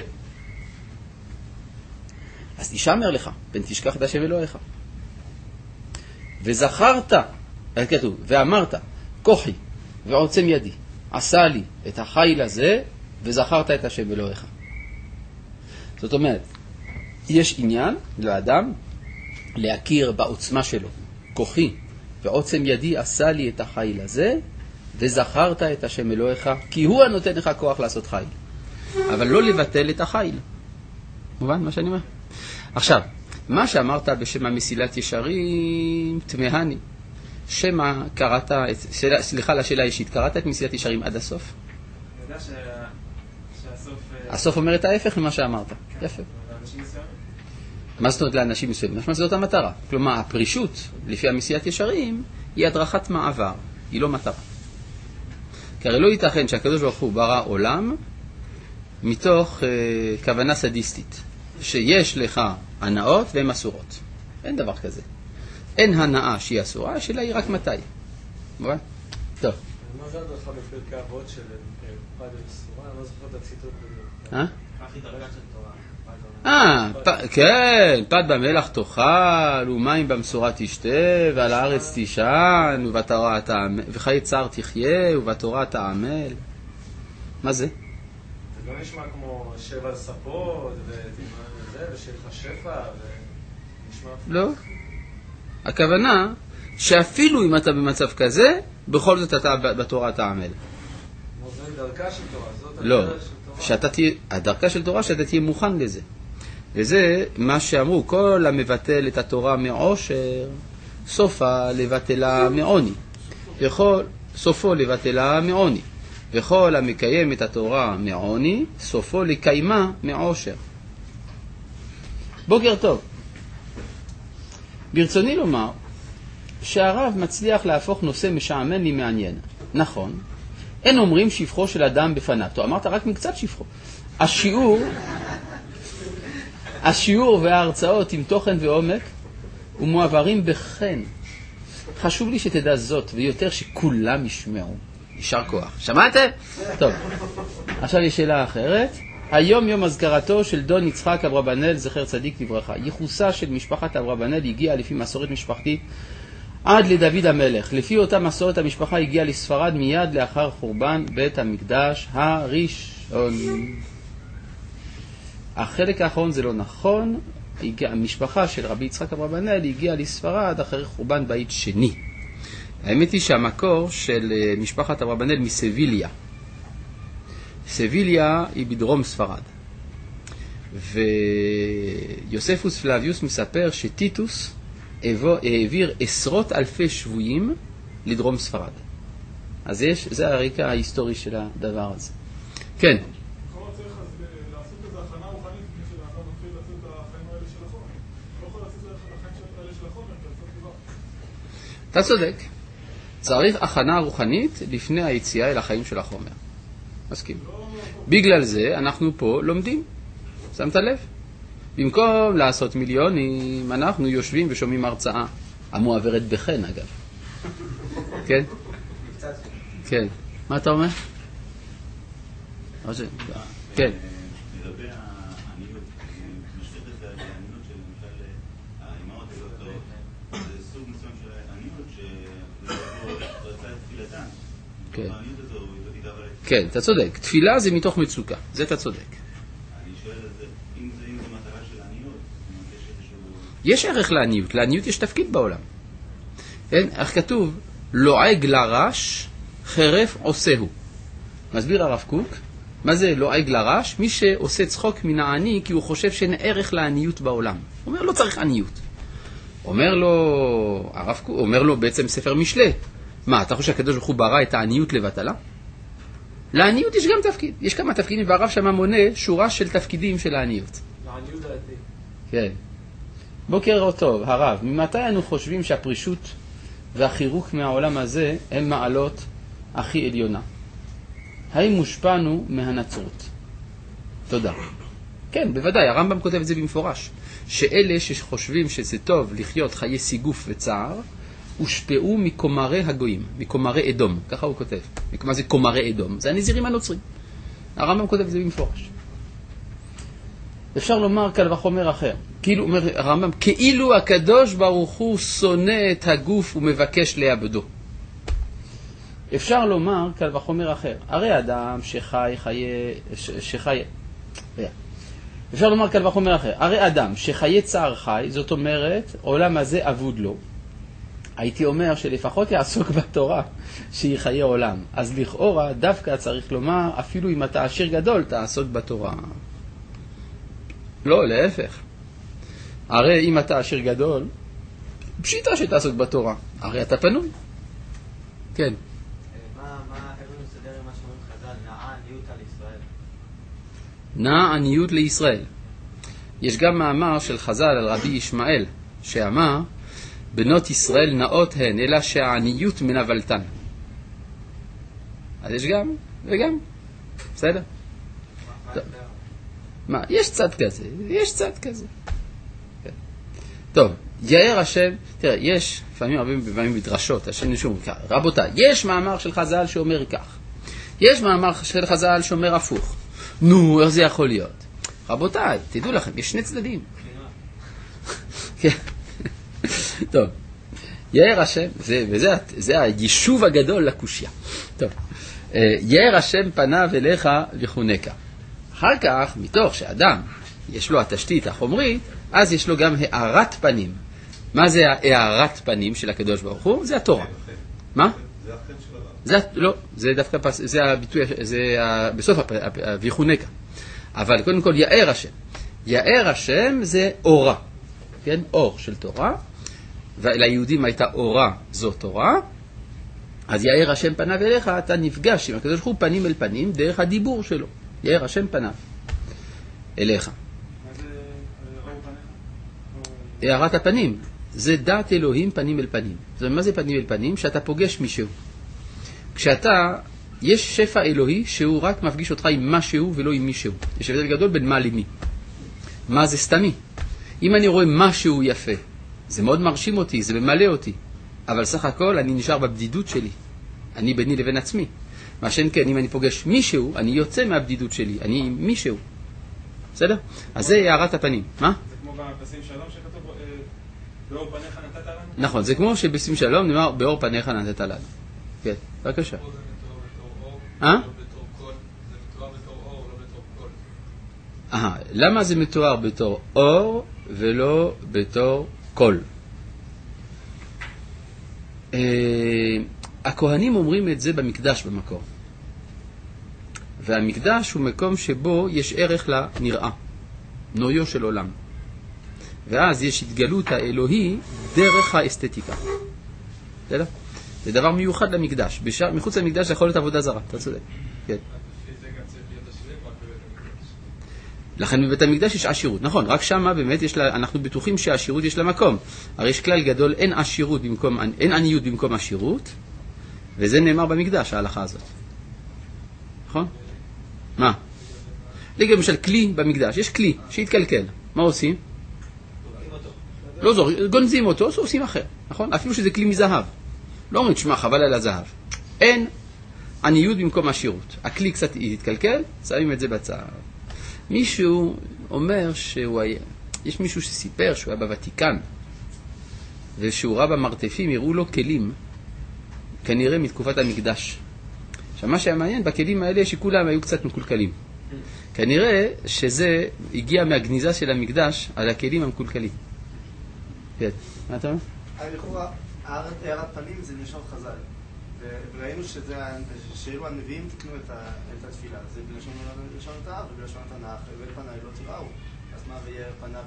אז תשמר לך, פן תשכח את השם אלוהיך. וזכרת, כתוב, ואמרת, כוחי ועוצם ידי, עשה לי את החיל הזה, וזכרת את השם אלוהיך. זאת אומרת, יש עניין לאדם להכיר בעוצמה שלו. כוחי ועוצם ידי עשה לי את החיל הזה, וזכרת את השם אלוהיך, כי הוא הנותן לך כוח לעשות חיל. אבל לא לבטל את החיל. מובן מה שאני אומר? עכשיו, מה שאמרת בשם המסילת ישרים, תמהני. שמה קראת, שאלה, סליחה לשאלה אישית, קראת את מסילת ישרים עד הסוף? אני יודע שהסוף... הסוף אומר את ההפך ממה שאמרת. יפה. מה זאת אומרת לאנשים מסוימים? משמע זאת המטרה. כלומר, הפרישות, לפי המסילת ישרים, היא הדרכת מעבר. היא לא מטרה. כי הרי לא ייתכן שהקדוש ברוך הוא ברא עולם מתוך אה, כוונה סדיסטית, שיש לך הנאות והן אסורות. אין דבר כזה. אין הנאה שהיא אסורה, השאלה היא רק מתי. מובן? טוב. מה זה הדרכה בפרקי אבות של פד וסורה? אני לא זוכר את הציטוט בדיוק. אה? כך היא דרגה של תורה. אה, כן, פת במלח תאכל, ומים במשורה תשתה, ועל הארץ תישן, ובתורה תעמל, וחיי צער תחיה, ובתורה תעמל. מה זה? זה לא נשמע כמו שבע ספות, וזה, ושיהיה לך שפע, ונשמע... לא. הכוונה שאפילו אם אתה במצב כזה, בכל זאת אתה בתורה תעמל. זה דרכה של תורה, זאת לא, הדרך של תורה. שאתה תהיה, הדרכה של תורה שאתה תהיה מוכן לזה. וזה מה שאמרו, כל המבטל את התורה מעושר, סופה לבטלה מעוני. וכל, סופו לבטלה מעוני. וכל המקיים את התורה מעוני, סופו לקיימה מעושר. בוקר טוב. ברצוני לומר שהרב מצליח להפוך נושא משעמם לי מעניין. נכון. אין אומרים שפחו של אדם בפניו. אתה אמרת רק מקצת שפחו. השיעור, השיעור וההרצאות עם תוכן ועומק ומועברים בחן. חשוב לי שתדע זאת, ויותר שכולם ישמעו. יישר כוח. שמעתם? טוב. עכשיו יש שאלה אחרת. היום יום הזכרתו של דון יצחק אברבנאל, זכר צדיק לברכה. ייחוסה של משפחת אברבנאל הגיעה לפי מסורת משפחתית עד לדוד המלך. לפי אותה מסורת המשפחה הגיעה לספרד מיד לאחר חורבן בית המקדש הראשון. החלק האחרון זה לא נכון. המשפחה של רבי יצחק אברבנאל הגיעה לספרד אחרי חורבן בית שני. האמת היא שהמקור של משפחת אברבנאל מסביליה. סביליה היא בדרום ספרד. ויוספוס פלביוס מספר שטיטוס העביר עשרות אלפי שבויים לדרום ספרד. אז יש, זה הרקע ההיסטורי של הדבר הזה. כן. לכאורה צריך לעשות איזו הכנה רוחנית לפני שלאדם מתחיל לעשות את החיים האלה של החומר. לא יכול לעשות את החיים האלה של החומר, אתה לעשות דבר. אתה צודק. צריך הכנה רוחנית לפני היציאה אל החיים של החומר. מסכים. בגלל זה אנחנו פה לומדים. שמת לב? במקום לעשות מיליונים, אנחנו יושבים ושומעים הרצאה. המועברת בחן, אגב. כן? כן. מה אתה אומר? כן. לגבי העניות, משתתף העניות של למשל האימהות הלא טוב, זה סוג מסוים של העניות שרצה את תפילתן. העניות הזו היא תתגבר... כן, אתה צודק. תפילה זה מתוך מצוקה. זה אתה צודק. אני שואל על זה, אם זה מטרה של העניות, יש איזשהו... יש ערך לעניות. לעניות יש תפקיד בעולם. איך כתוב? לועג לרש, חרף עושהו. מסביר הרב קוק, מה זה לועג לרש? מי שעושה צחוק מן העני כי הוא חושב שאין ערך לעניות בעולם. הוא אומר, לא צריך עניות. אומר לו, הרב קוק, אומר לו בעצם ספר משלי. מה, אתה חושב שהקדוש ברוך הוא ברא את העניות לבטלה? לעניות יש גם תפקיד. יש כמה תפקידים, והרב שמה מונה שורה של תפקידים של העניות. לעניות דעתי. כן. בוקר טוב, הרב. ממתי אנו חושבים שהפרישות והחירוק מהעולם הזה הם מעלות הכי עליונה? האם מושפענו מהנצרות? תודה. כן, בוודאי, הרמב"ם כותב את זה במפורש. שאלה שחושבים שזה טוב לחיות חיי סיגוף וצער, הושפעו מקומרי הגויים, מקומרי אדום. ככה הוא כותב. מה זה קומרי אדום? זה הנזירים הנוצרים. הרמב"ם כותב את זה במפורש. אפשר לומר קל וחומר אחר. כאילו, אומר הרמב"ם, כאילו הקדוש ברוך הוא שונא את הגוף ומבקש לאבדו. אפשר לומר קל וחומר אחר. הרי אדם שחי חיי... ש, שחי... אפשר לומר קל וחומר אחר. הרי אדם שחיי צער חי, זאת אומרת, עולם הזה אבוד לו. הייתי אומר שלפחות יעסוק בתורה שהיא חיי עולם. אז לכאורה דווקא צריך לומר, אפילו אם אתה עשיר גדול, תעסוק בתורה. לא, להפך. הרי אם אתה עשיר גדול, פשיטה שתעסוק בתורה. הרי אתה פנוי. כן. מה, מה, איך הוא מסדר עם מה שאומרים חז"ל, נאה עניות על ישראל? נאה עניות לישראל. יש גם מאמר של חז"ל על רבי ישמעאל, שאמר, בנות ישראל נאות הן, אלא שהעניות מנבלתן. אז יש גם וגם. בסדר? מה, יש צד כזה, יש צד כזה. טוב, יאר השם, תראה, יש, לפעמים הרבה פעמים מדרשות, השם נשום, רבותיי, יש מאמר של חז"ל שאומר כך, יש מאמר של חז"ל שאומר הפוך. נו, איך זה יכול להיות? רבותיי, תדעו לכם, יש שני צדדים. טוב, יאר השם, וזה היישוב הגדול לקושיה. טוב, יאר השם פניו אליך וחונקה. אחר כך, מתוך שאדם יש לו התשתית החומרית, אז יש לו גם הארת פנים. מה זה הארת פנים של הקדוש ברוך הוא? זה התורה. מה? זה החן של הרב. זה, לא, זה דווקא, פס, זה הביטוי, זה בסוף ויחונקה. אבל קודם כל, יאר השם. יאר השם זה אורה. כן? אור של תורה. וליהודים הייתה אורה, זו תורה. אז יאר השם פניו אליך, אתה נפגש עם הקדוש ברוך הוא פנים אל פנים דרך הדיבור שלו. יאר השם פניו אליך. מה זה אור פניך? הארת הפנים. זה דעת אלוהים פנים אל פנים. זאת אומרת, מה זה פנים אל פנים? שאתה פוגש מישהו. כשאתה, יש שפע אלוהי שהוא רק מפגיש אותך עם משהו ולא עם מישהו. יש הבדל גדול בין מה למי. מה זה סתמי. אם אני רואה משהו יפה, זה מאוד מרשים אותי, זה ממלא אותי. אבל סך הכל אני נשאר בבדידות שלי. אני ביני לבין עצמי. מה שאין כן, אם אני פוגש מישהו, אני יוצא מהבדידות שלי. אני עם מישהו. בסדר? אז זה הארת הפנים. מה? זה כמו בפסים שלום שכתוב, באור פניך נתת לנו? נכון, זה כמו שבפסים שלום נאמר, באור פניך נתת לנו. כן, בבקשה. פה זה מתואר בתור אור, אה? לא בתור קול. זה מתואר בתור אור, לא בתור קול. אה, למה זה מתואר בתור אור ולא בתור קול? אה, הכהנים אומרים את זה במקדש במקור. והמקדש הוא מקום שבו יש ערך לנראה, נויו של עולם. ואז יש התגלות האלוהי דרך האסתטיקה. בסדר? זה דבר מיוחד למקדש. בשע, מחוץ למקדש זה יכול להיות עבודה זרה, אתה צודק. כן. לפי זה גם צריך להיות השלם רק בבית המקדש. לכן בבית המקדש יש עשירות. נכון, רק שמה באמת יש לה, אנחנו בטוחים שהעשירות יש לה מקום. הרי יש כלל גדול, אין עשירות במקום, אין עניות במקום עשירות, וזה נאמר במקדש, ההלכה הזאת. נכון? מה? למשל, כלי במקדש. יש כלי שהתקלקל. מה עושים? לא זור, גונזים אותו, אז עושים אחר. נכון? אפילו שזה כלי מזהב. לא אומרים, תשמע, חבל על הזהב. אין עניות במקום עשירות. הכלי קצת התקלקל, שמים את זה בצד. מישהו אומר שהוא היה... יש מישהו שסיפר שהוא היה בוותיקן, ושהוא ראה במרתפים, הראו לו כלים, כנראה מתקופת המקדש. עכשיו, מה שהיה מעניין, בכלים האלה שכולם היו קצת מקולקלים. כנראה שזה הגיע מהגניזה של המקדש על הכלים המקולקלים. כן, מה אתה אומר? לכאורה, הארת פנים זה לשון חז"ל. וראינו שאילו הנביאים תקנו את התפילה. זה בלשון התנ"ך ובלשון התנ"ך, ואל פניי לא תיראו. אז מה ויהיה פניו?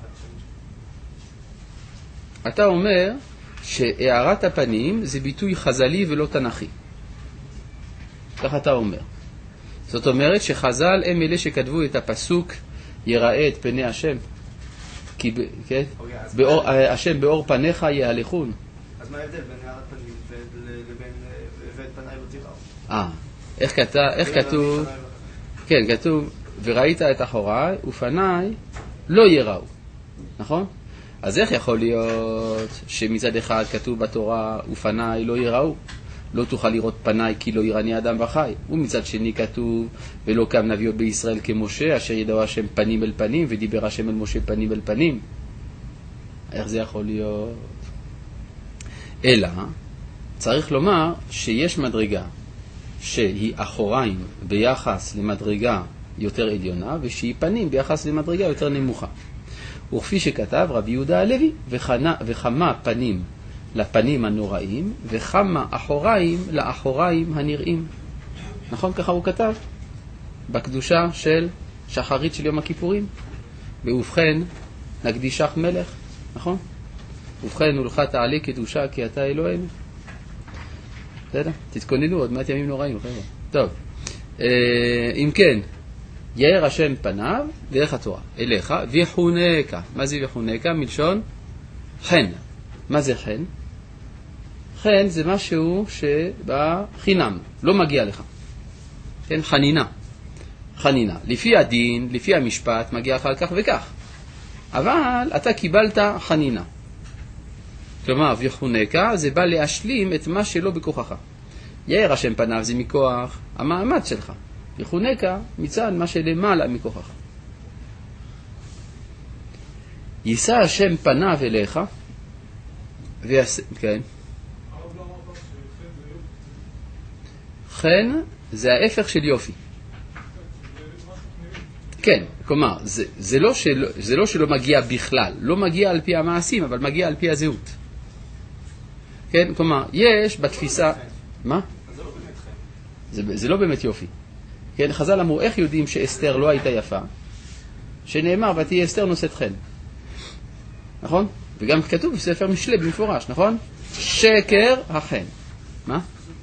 אתה אומר שהארת הפנים זה ביטוי חז"לי ולא תנ"כי. כך אתה אומר. זאת אומרת שחז"ל הם אלה שכתבו את הפסוק יראה את פני השם. כי כן? באור, השם באור פניך יהלכון. אז מה ההבדל בין הארת פנים לבין ואת פניי לא תיראו? אה, איך כתוב, איך כתוב? כן, כתוב וראית את אחוריי ופניי לא יראו. נכון? אז איך יכול להיות שמצד אחד כתוב בתורה ופניי לא יראו? לא תוכל לראות פניי כי לא יראני אדם וחי. ומצד שני כתוב ולא קם נביא בישראל כמשה אשר ידעו השם פנים אל פנים ודיבר השם אל משה פנים אל פנים. איך זה יכול להיות? אלא צריך לומר שיש מדרגה שהיא אחוריים ביחס למדרגה יותר עליונה ושהיא פנים ביחס למדרגה יותר נמוכה. וכפי שכתב רבי יהודה הלוי, וכמה, וכמה פנים לפנים הנוראים וכמה אחוריים לאחוריים הנראים. נכון? ככה הוא כתב בקדושה של שחרית של יום הכיפורים. ובכן נקדישך מלך. נכון? ובכן ולך תעלה קדושה כי אתה אלוהינו. בסדר? תתכוננו עוד מעט ימים נוראים. חבר'ה. טוב. אם כן, יאר השם פניו דרך התורה אליך ויחונקה. מה זה ויחונקה? מלשון חן. מה זה חן? חן זה משהו שבא חינם, לא מגיע לך. כן, חנינה. חנינה. לפי הדין, לפי המשפט, מגיע לך על כך וכך. אבל אתה קיבלת חנינה. כלומר, ויחונקה זה בא להשלים את מה שלא בכוחך. יאיר השם פניו זה מכוח המעמד שלך. ויחונקה מצד מה שלמעלה מכוחך. יישא השם פניו אליך, ויעשה, כן. חן זה ההפך של יופי. כן, כלומר, זה, זה, לא שלא, זה לא שלא מגיע בכלל, לא מגיע על פי המעשים, אבל מגיע על פי הזהות. כן, כלומר, יש בתפיסה... מה? זה, זה לא באמת יופי. כן, חז"ל אמרו, איך יודעים שאסתר לא הייתה יפה? שנאמר, ותהיה אסתר נושאת חן. נכון? וגם כתוב בספר משלי במפורש, נכון? שקר החן. מה?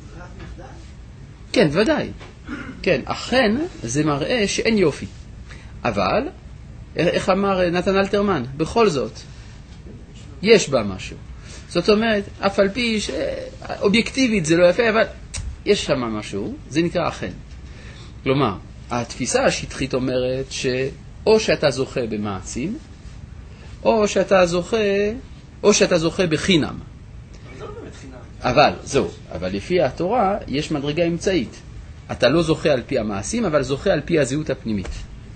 כן, ודאי. כן, החן זה מראה שאין יופי. אבל, איך אמר נתן אלתרמן? בכל זאת, יש בה משהו. זאת אומרת, אף על פי שאובייקטיבית זה לא יפה, אבל יש שם משהו, זה נקרא החן. כלומר, התפיסה השטחית אומרת שאו שאתה זוכה במעשים, או שאתה זוכה, או שאתה זוכה בחינם. אבל, זהו, אבל לפי התורה יש מדרגה אמצעית. אתה לא זוכה על פי המעשים, אבל זוכה על פי הזהות הפנימית.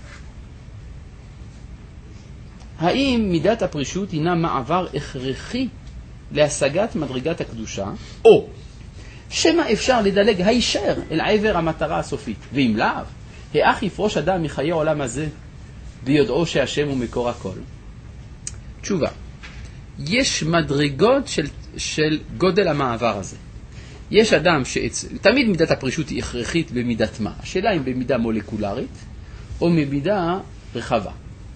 האם מידת הפרישות הינה מעבר הכרחי להשגת מדרגת הקדושה, או שמה אפשר לדלג הישר אל עבר המטרה הסופית? ואם לאו, האח יפרוש אדם מחיי העולם הזה ביודעו שהשם הוא מקור הכל? תשובה, יש מדרגות של, של גודל המעבר הזה. יש אדם שתמיד מידת הפרישות היא הכרחית במידת מה. השאלה אם במידה מולקולרית או במידה רחבה.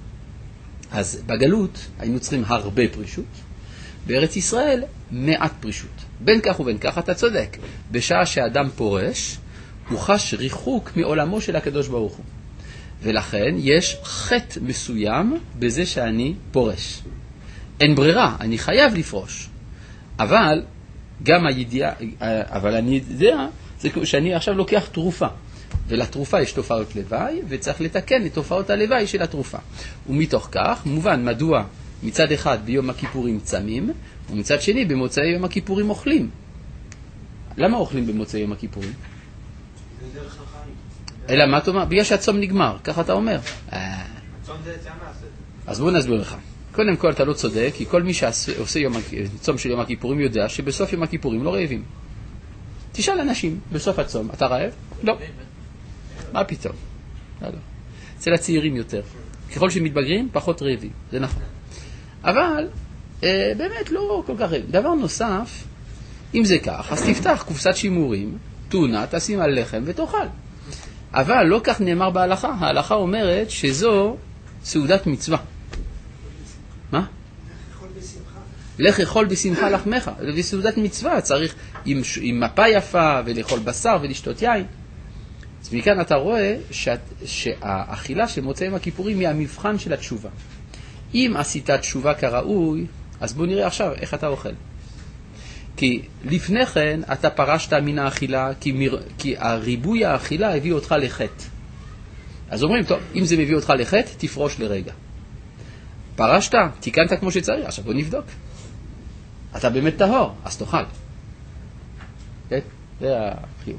אז בגלות היינו צריכים הרבה פרישות, בארץ ישראל מעט פרישות. בין כך ובין כך אתה צודק. בשעה שאדם פורש, הוא חש ריחוק מעולמו של הקדוש ברוך הוא. ולכן יש חטא מסוים בזה שאני פורש. אין ברירה, אני חייב לפרוש. אבל גם הידיעה, אבל אני יודע, זה שאני עכשיו לוקח תרופה. ולתרופה יש תופעות לוואי, וצריך לתקן את תופעות הלוואי של התרופה. ומתוך כך, מובן מדוע מצד אחד ביום הכיפורים צמים, ומצד שני במוצאי יום הכיפורים אוכלים. למה אוכלים במוצאי יום הכיפורים? זה דרך החיים. אלא מה אתה אומר? בגלל שהצום נגמר, ככה אתה אומר. הצום זה יציאה מהסדר. אז בואו נסביר לך. קודם כל אתה לא צודק, כי כל מי שעושה יום, צום של יום הכיפורים יודע שבסוף יום הכיפורים לא רעבים. תשאל אנשים, בסוף הצום, אתה רעב? לא. מה פתאום? לא, לא. אצל הצעירים יותר. ככל שמתבגרים, פחות רעבים. זה נכון. אבל, אה, באמת לא כל כך רעבים. דבר נוסף, אם זה כך, אז תפתח קופסת שימורים, תונה, תשים על לחם ותאכל. אבל לא כך נאמר בהלכה. ההלכה אומרת שזו סעודת מצווה. מה? לך אכול בשמחה לחמך. זה סעודת מצווה, צריך עם, עם מפה יפה ולאכול בשר ולשתות יין. אז מכאן אתה רואה שאת, שהאכילה של מוצאי יום הכיפורים היא המבחן של התשובה. אם עשית תשובה כראוי, אז בוא נראה עכשיו איך אתה אוכל. כי לפני כן אתה פרשת מן האכילה, כי, מר... כי הריבוי האכילה הביא אותך לחטא. אז אומרים, טוב, אם זה מביא אותך לחטא, תפרוש לרגע. פרשת, תיקנת כמו שצריך, עכשיו בוא נבדוק. אתה באמת טהור, אז תאכל. כן? זה החיוב.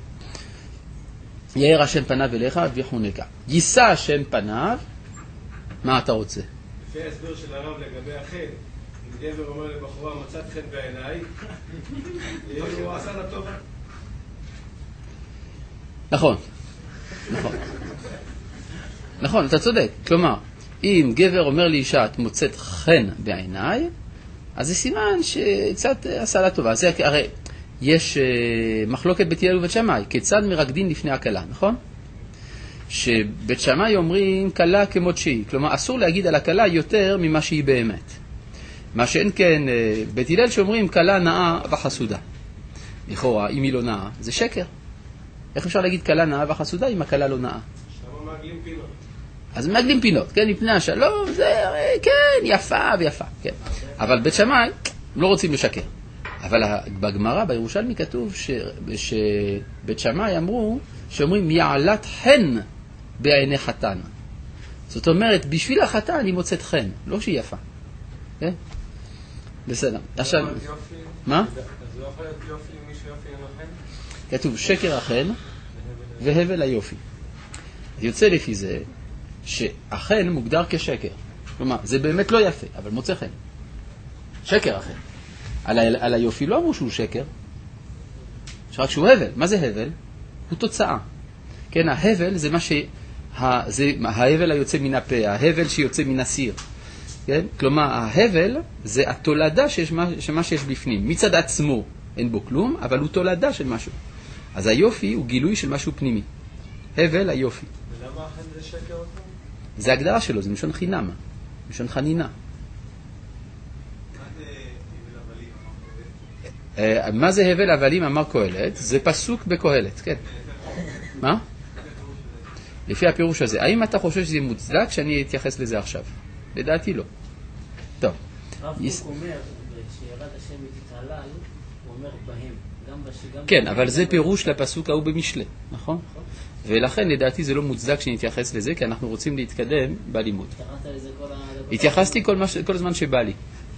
יאיר השם פניו אליך ויחונקה. יישא השם פניו, מה אתה רוצה? לפי ההסבר של הרב לגבי החן, אם גבר אומר לבחורה מצאת חן בעיניי, הוא עשה לה טובה. נכון, נכון. נכון, אתה צודק. כלומר, אם גבר אומר לי אישה, את מוצאת חן בעיניי, אז זה סימן שקצת עשה לה טובה. זה הרי יש מחלוקת בית הלל ובית שמאי, כיצד מרקדין לפני הכלה, נכון? שבית שמאי אומרים כלה כמות שהיא, כלומר אסור להגיד על הכלה יותר ממה שהיא באמת. מה שאין כן, בית הלל שאומרים כלה נאה וחסודה. לכאורה, אם היא לא נאה, זה שקר. איך אפשר להגיד כלה נאה וחסודה אם הכלה לא נאה? שם מעגלים פינות. אז מעגלים פינות, כן, מפני השלום, זה כן, יפה ויפה, כן. אבל בית שמאי לא רוצים לשקר. אבל בגמרא, בירושלמי כתוב ש... שבית שמאי אמרו שאומרים יעלת חן בעיני חתן. זאת אומרת, בשביל החתן היא מוצאת חן, לא שהיא יפה. כן? בסדר. עכשיו, מה? אז לא יכול להיות יופי אם מישהו יופי אין לו חן? כתוב שקר החן והבל היופי. יוצא לפי זה שהחן מוגדר כשקר. כלומר, זה באמת לא יפה, אבל מוצא חן. שקר החן. על, ה- על היופי לא אמרו שהוא שקר, שרק שהוא הבל. מה זה הבל? הוא תוצאה. כן, ההבל זה מה ש... ה... זה ההבל היוצא מן הפה, ההבל שיוצא מן הסיר. כן? כלומר, ההבל זה התולדה שיש מה... שמה שיש בפנים. מצד עצמו אין בו כלום, אבל הוא תולדה של משהו. אז היופי הוא גילוי של משהו פנימי. הבל היופי. ולמה החן זה שקר אותו? זה הגדרה שלו, זה משון חינם, משון חנינה. מה זה הבל הבלים אמר קהלת? זה פסוק בקהלת, כן. מה? לפי הפירוש הזה. האם אתה חושב שזה מוצדק שאני אתייחס לזה עכשיו? לדעתי לא. טוב. רב קוק אומר, כשירד השם מתתעלל, הוא אומר בהם. כן, אבל זה פירוש לפסוק ההוא במשלי, נכון? ולכן לדעתי זה לא מוצדק שנתייחס לזה, כי אנחנו רוצים להתקדם בלימוד. התייחסתי כל, מש... כל הזמן שבא לי.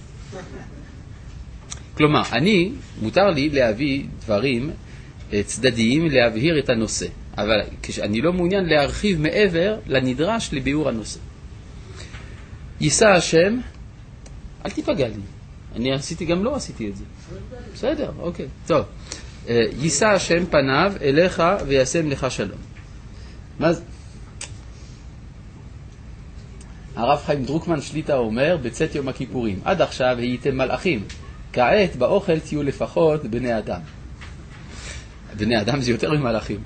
כלומר, אני, מותר לי להביא דברים צדדיים להבהיר את הנושא, אבל אני לא מעוניין להרחיב מעבר לנדרש לביאור הנושא. יישא השם, אל תיפגע לי. אני עשיתי, גם לא עשיתי את זה. בסדר, אוקיי. טוב. יישא השם פניו אליך וישם לך שלום. מה זה? הרב חיים דרוקמן שליטה אומר בצאת יום הכיפורים, עד עכשיו הייתם מלאכים, כעת באוכל תהיו לפחות בני אדם. בני אדם זה יותר ממלאכים.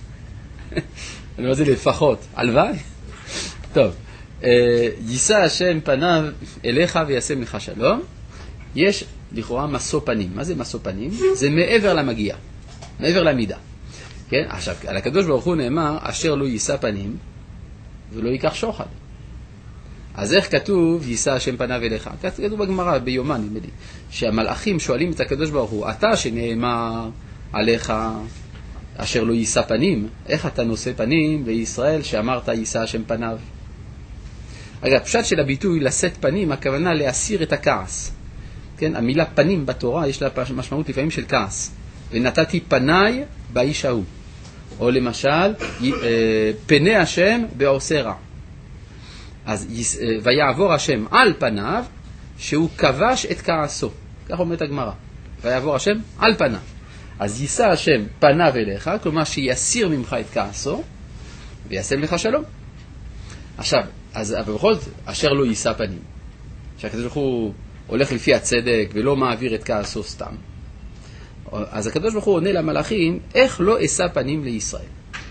אני אומר זה לפחות, הלוואי. טוב, יישא השם פניו אליך וישם לך שלום. יש לכאורה מסו פנים. מה זה מסו פנים? זה מעבר למגיע, מעבר למידה. כן? עכשיו, על הקדוש ברוך הוא נאמר, אשר לא יישא פנים ולא ייקח שוחד. אז איך כתוב יישא השם פניו אליך? כתוב בגמרא, ביומן, נדמה לי, שהמלאכים שואלים את הקדוש ברוך הוא, אתה שנאמר עליך אשר לא יישא פנים, איך אתה נושא פנים בישראל שאמרת יישא השם פניו? אגב, פשט של הביטוי לשאת פנים, הכוונה להסיר את הכעס. כן, המילה פנים בתורה יש לה משמעות לפעמים של כעס. ונתתי פניי באיש ההוא. או למשל, פני השם בעושה רע. אז ויעבור השם על פניו, שהוא כבש את כעסו. כך אומרת הגמרא. ויעבור השם על פניו. אז יישא השם פניו אליך, כלומר שיסיר ממך את כעסו, וישם לך שלום. עכשיו, אז בכל זאת, אשר לא יישא פנים. שהקדוש ברוך הוא הולך לפי הצדק ולא מעביר את כעסו סתם. אז הקדוש ברוך הוא עונה למלאכים, איך לא אשא פנים לישראל?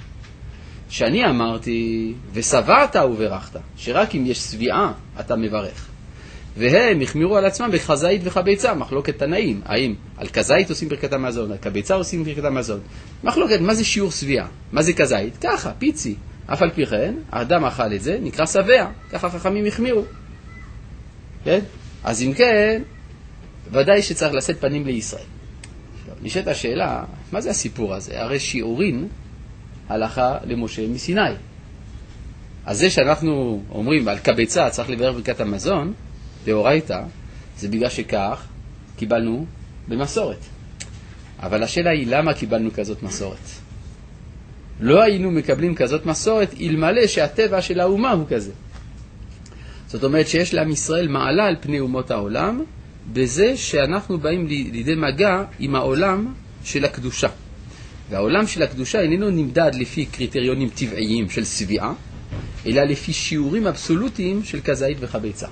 שאני אמרתי, וסברת וברכת, שרק אם יש סביעה אתה מברך. והם החמירו על עצמם בחזאית וחביצה, מחלוקת תנאים. האם על כזאית עושים ברכת המזון, על כביצה עושים ברכת המזון. מחלוקת, מה זה שיעור סביעה? מה זה כזאית? ככה, פיצי. אף על פי כן, האדם אכל את זה, נקרא שבע. ככה חכמים החמירו. כן? אז אם כן, ודאי שצריך לשאת פנים לישראל. נשאלת השאלה, מה זה הסיפור הזה? הרי שיעורין הלכה למשה מסיני. אז זה שאנחנו אומרים על קבצה צריך לברך ברכת המזון, דאורייתא, זה בגלל שכך קיבלנו במסורת. אבל השאלה היא למה קיבלנו כזאת מסורת? לא היינו מקבלים כזאת מסורת אלמלא שהטבע של האומה הוא כזה. זאת אומרת שיש לעם ישראל מעלה על פני אומות העולם, בזה שאנחנו באים לידי מגע עם העולם של הקדושה. והעולם של הקדושה איננו נמדד לפי קריטריונים טבעיים של סביעה, אלא לפי שיעורים אבסולוטיים של כזאית וחביצה.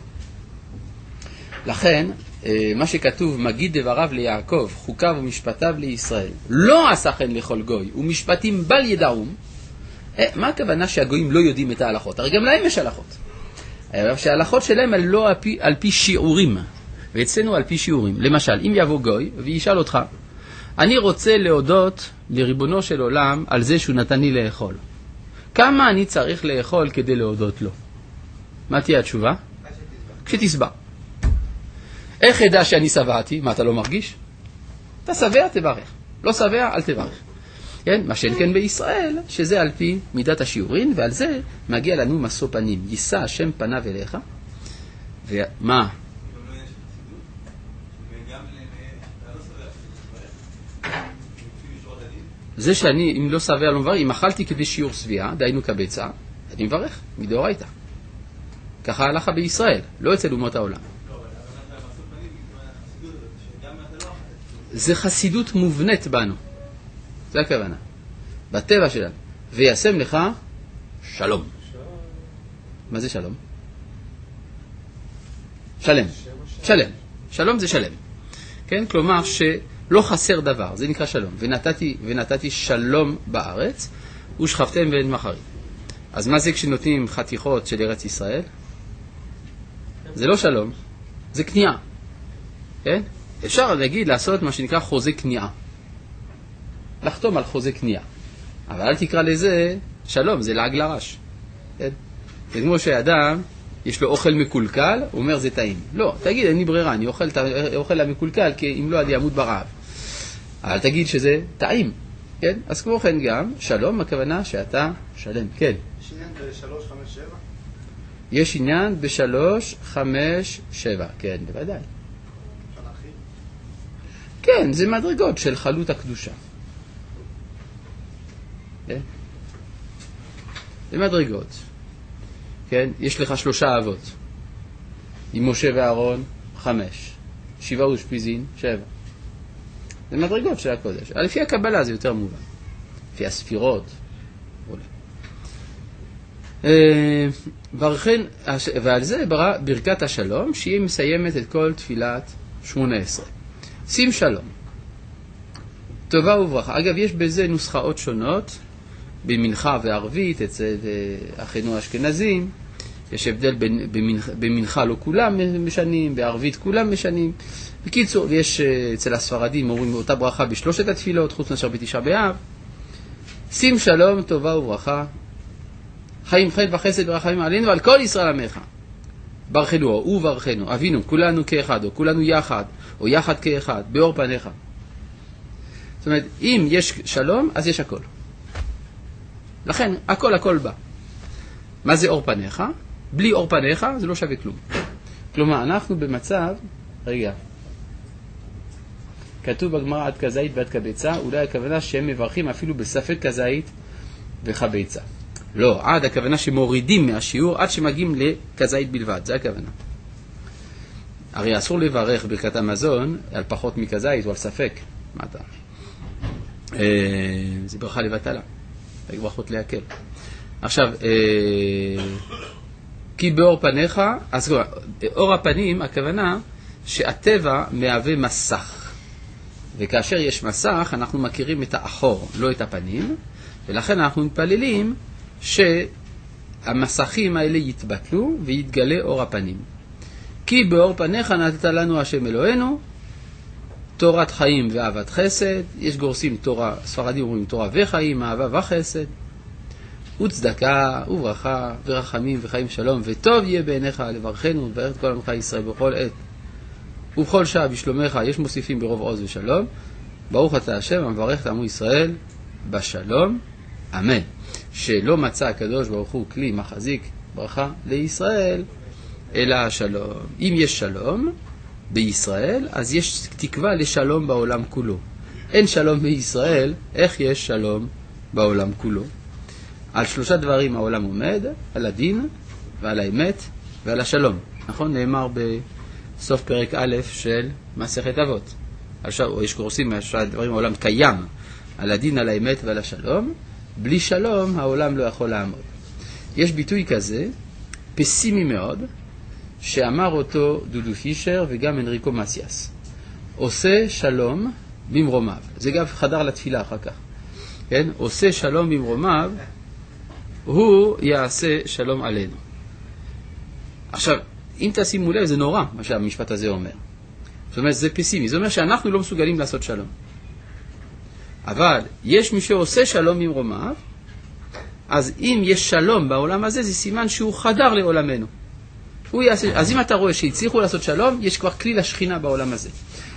לכן, מה שכתוב, מגיד דבריו ליעקב, חוקיו ומשפטיו לישראל, לא עשה כן לכל גוי, ומשפטים בל ידעום. מה הכוונה שהגויים לא יודעים את ההלכות? הרי גם להם יש הלכות. שההלכות שלהם על לא על פי, על פי שיעורים, ואצלנו על פי שיעורים. למשל, אם יבוא גוי וישאל אותך, אני רוצה להודות לריבונו של עולם על זה שהוא נתן לי לאכול. כמה אני צריך לאכול כדי להודות לו? מה תהיה התשובה? כשתסבע. איך ידע שאני שבעתי? מה, אתה לא מרגיש? אתה שבע, תברך. לא שבע, אל תברך. כן, מה שאין כן בישראל, שזה על פי מידת השיעורין, ועל זה מגיע לנו משוא פנים. יישא השם פניו אליך, ומה? זה שאני, אם לא שבע לא מברך, אם אכלתי כדי שיעור שביעה, דהיינו כביצה, אני מברך, מדאורייתא. ככה הלכה בישראל, לא אצל אומות העולם. זה חסידות מובנית בנו. זה הכוונה. בטבע שלנו. וישם לך שלום. מה זה שלום? שלם. שלם. שלום זה שלם. כן? כלומר שלא חסר דבר. זה נקרא שלום. ונתתי, ונתתי שלום בארץ, ושכבתם ואין מחרים. אז מה זה כשנותנים חתיכות של ארץ ישראל? זה לא שלום. זה כניעה. כן? אפשר להגיד לעשות מה שנקרא חוזה כניעה. לחתום על חוזה כניעה. אבל אל תקרא לזה שלום, זה לעג לרש. כן? זה כמו שאדם, יש לו אוכל מקולקל, הוא אומר זה טעים. לא, תגיד, אין לי ברירה, אני אוכל, אוכל המקולקל, כי אם לא, אני אמות ברעב. אבל תגיד שזה טעים. כן? אז כמו כן גם, שלום, הכוונה שאתה שלם. כן. יש עניין בשלוש, חמש, שבע? יש עניין בשלוש, חמש, שבע. כן, בוודאי. כן, זה מדרגות של חלות הקדושה. כן? זה מדרגות. כן? יש לך שלושה אבות. עם משה ואהרון, חמש. שבעה ושפיזין, שבע. זה מדרגות של הקודש. לפי הקבלה זה יותר מובן. לפי הספירות. ברכן, ועל זה ברא ברכת השלום, שהיא מסיימת את כל תפילת שמונה עשרה. שים שלום. טובה וברכה. אגב, יש בזה נוסחאות שונות, במנחה וערבית, אצל אחינו האשכנזים, יש הבדל בין, במנחה, במנחה לא כולם משנים, בערבית כולם משנים. בקיצור, יש אצל הספרדים אומרים אותה ברכה בשלושת התפילות, חוץ מאשר בתשעה באב. שים שלום, טובה וברכה, חיים חיים וחסד ורחמים עלינו ועל כל ישראל עמך. ברכנו וברכנו, אבינו, כולנו כאחד, או כולנו יחד, או יחד כאחד, באור פניך. זאת אומרת, אם יש שלום, אז יש הכל. לכן, הכל הכל בא. מה זה אור פניך? בלי אור פניך זה לא שווה כלום. כלומר, אנחנו במצב, רגע, כתוב בגמרא עד כזית ועד כביצה, אולי הכוונה שהם מברכים אפילו בספק כזית וכביצה. לא, עד הכוונה שמורידים מהשיעור עד שמגיעים לכזית בלבד, זה הכוונה. הרי אסור לברך ברכת המזון על פחות מכזית או על ספק. מה אתה? זה ברכה לבטלה. ברכות להקל. עכשיו, כי באור פניך, אז אור הפנים, הכוונה שהטבע מהווה מסך. וכאשר יש מסך, אנחנו מכירים את האחור, לא את הפנים, ולכן אנחנו מתפללים שהמסכים האלה יתבטלו ויתגלה אור הפנים. כי באור פניך נתת לנו השם אלוהינו, תורת חיים ואהבת חסד, יש גורסים תורה, ספרדים אומרים תורה וחיים, אהבה וחסד, וצדקה וברכה ורחמים וחיים שלום, וטוב יהיה בעיניך לברכנו ולברך את כל עמך ישראל בכל עת ובכל שעה בשלומך. יש מוסיפים ברוב עוז ושלום, ברוך אתה השם המברך את עמו ישראל בשלום, אמן. שלא מצא הקדוש ברוך הוא כלי מחזיק ברכה לישראל אלא השלום. אם יש שלום בישראל, אז יש תקווה לשלום בעולם כולו. אין שלום בישראל, איך יש שלום בעולם כולו? על שלושה דברים העולם עומד, על הדין ועל האמת ועל השלום. נכון? נאמר בסוף פרק א' של מסכת אבות. או יש קורסים מהשלושה דברים העולם קיים, על הדין, על האמת ועל השלום. בלי שלום העולם לא יכול לעמוד. יש ביטוי כזה, פסימי מאוד, שאמר אותו דודו פישר וגם אנריקו מסיאס. עושה שלום במרומיו. זה גם חדר לתפילה אחר כך. כן? עושה שלום במרומיו, הוא יעשה שלום עלינו. עכשיו, אם תשימו לב, זה נורא מה שהמשפט הזה אומר. זאת אומרת, זה פסימי. זה אומר שאנחנו לא מסוגלים לעשות שלום. אבל יש מי שעושה שלום במרומיו, אז אם יש שלום בעולם הזה, זה סימן שהוא חדר לעולמנו. הוא יעשה, אז אם אתה רואה שהצליחו לעשות שלום, יש כבר כלי לשכינה בעולם הזה.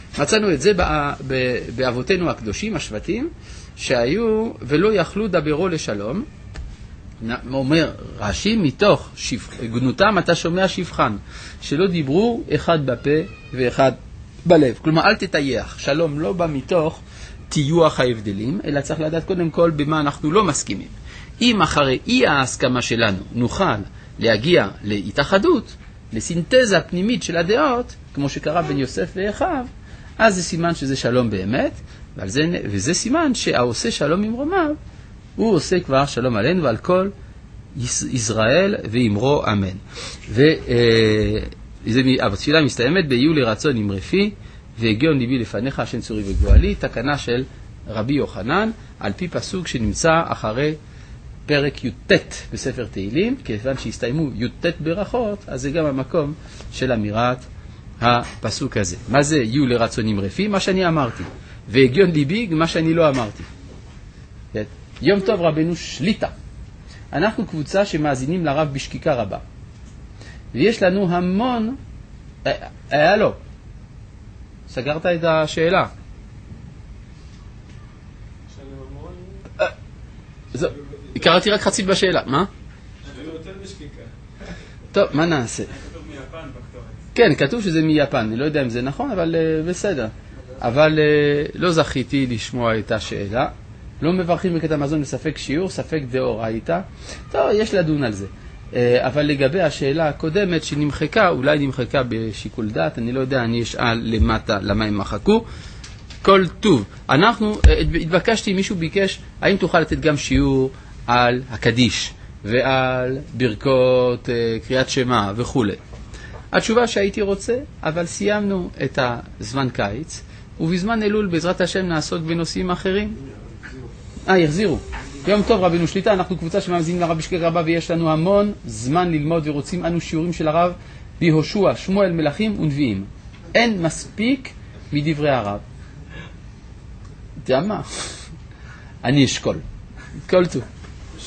מצאנו את זה באבותינו הקדושים, השבטים, שהיו ולא יכלו דברו לשלום. אומר רש"י, מתוך גנותם אתה שומע שבחן, שלא דיברו אחד בפה ואחד בלב. כלומר, אל תטייח. שלום לא בא מתוך טיוח ההבדלים, אלא צריך לדעת קודם כל במה אנחנו לא מסכימים. אם אחרי אי ההסכמה שלנו נוכל להגיע להתאחדות, לסינתזה פנימית של הדעות, כמו שקרה בין יוסף ואחיו, אז זה סימן שזה שלום באמת, וזה, וזה סימן שהעושה שלום עם רומיו, הוא עושה כבר שלום עלינו ועל כל ישראל ואמרו אמן. והתפילה מסתיימת ביהיו לרצון עם רפי והגיון ליבי לפניך השם צורי וגואלי, תקנה של רבי יוחנן על פי פסוק שנמצא אחרי פרק י"ט בספר תהילים, כיוון שהסתיימו י"ט ברכות, אז זה גם המקום של אמירת הפסוק הזה. מה זה יהיו לרצון עם רפי? מה שאני אמרתי. והגיון ליבי, מה שאני לא אמרתי. יום טוב רבנו שליטה. אנחנו קבוצה שמאזינים לרב בשקיקה רבה. ויש לנו המון... היה לו. סגרת את השאלה. קראתי רק חצי בשאלה. מה? טוב, מה נעשה? כתוב מיפן בכתובת. כן, כתוב שזה מיפן. אני לא יודע אם זה נכון, אבל בסדר. אבל לא זכיתי לשמוע את השאלה. לא מברכים בקטע מזון בספק שיעור, ספק דאורייתא. טוב, יש לדון על זה. אבל לגבי השאלה הקודמת שנמחקה, אולי נמחקה בשיקול דעת, אני לא יודע, אני אשאל למטה למה הם מחקו. כל טוב. אנחנו, התבקשתי, מישהו ביקש, האם תוכל לתת גם שיעור על הקדיש ועל ברכות קריאת שמע וכו'. התשובה שהייתי רוצה, אבל סיימנו את הזמן קיץ, ובזמן אלול בעזרת השם נעסוק בנושאים אחרים. אה, יחזירו. יום טוב רבינו שליטה, אנחנו קבוצה שמאזינים לרב בשקיקה רבה ויש לנו המון זמן ללמוד ורוצים אנו שיעורים של הרב ביהושע, שמואל, מלכים ונביאים. אין מספיק מדברי הרב. אתה יודע מה? אני אשכול. כל טוב.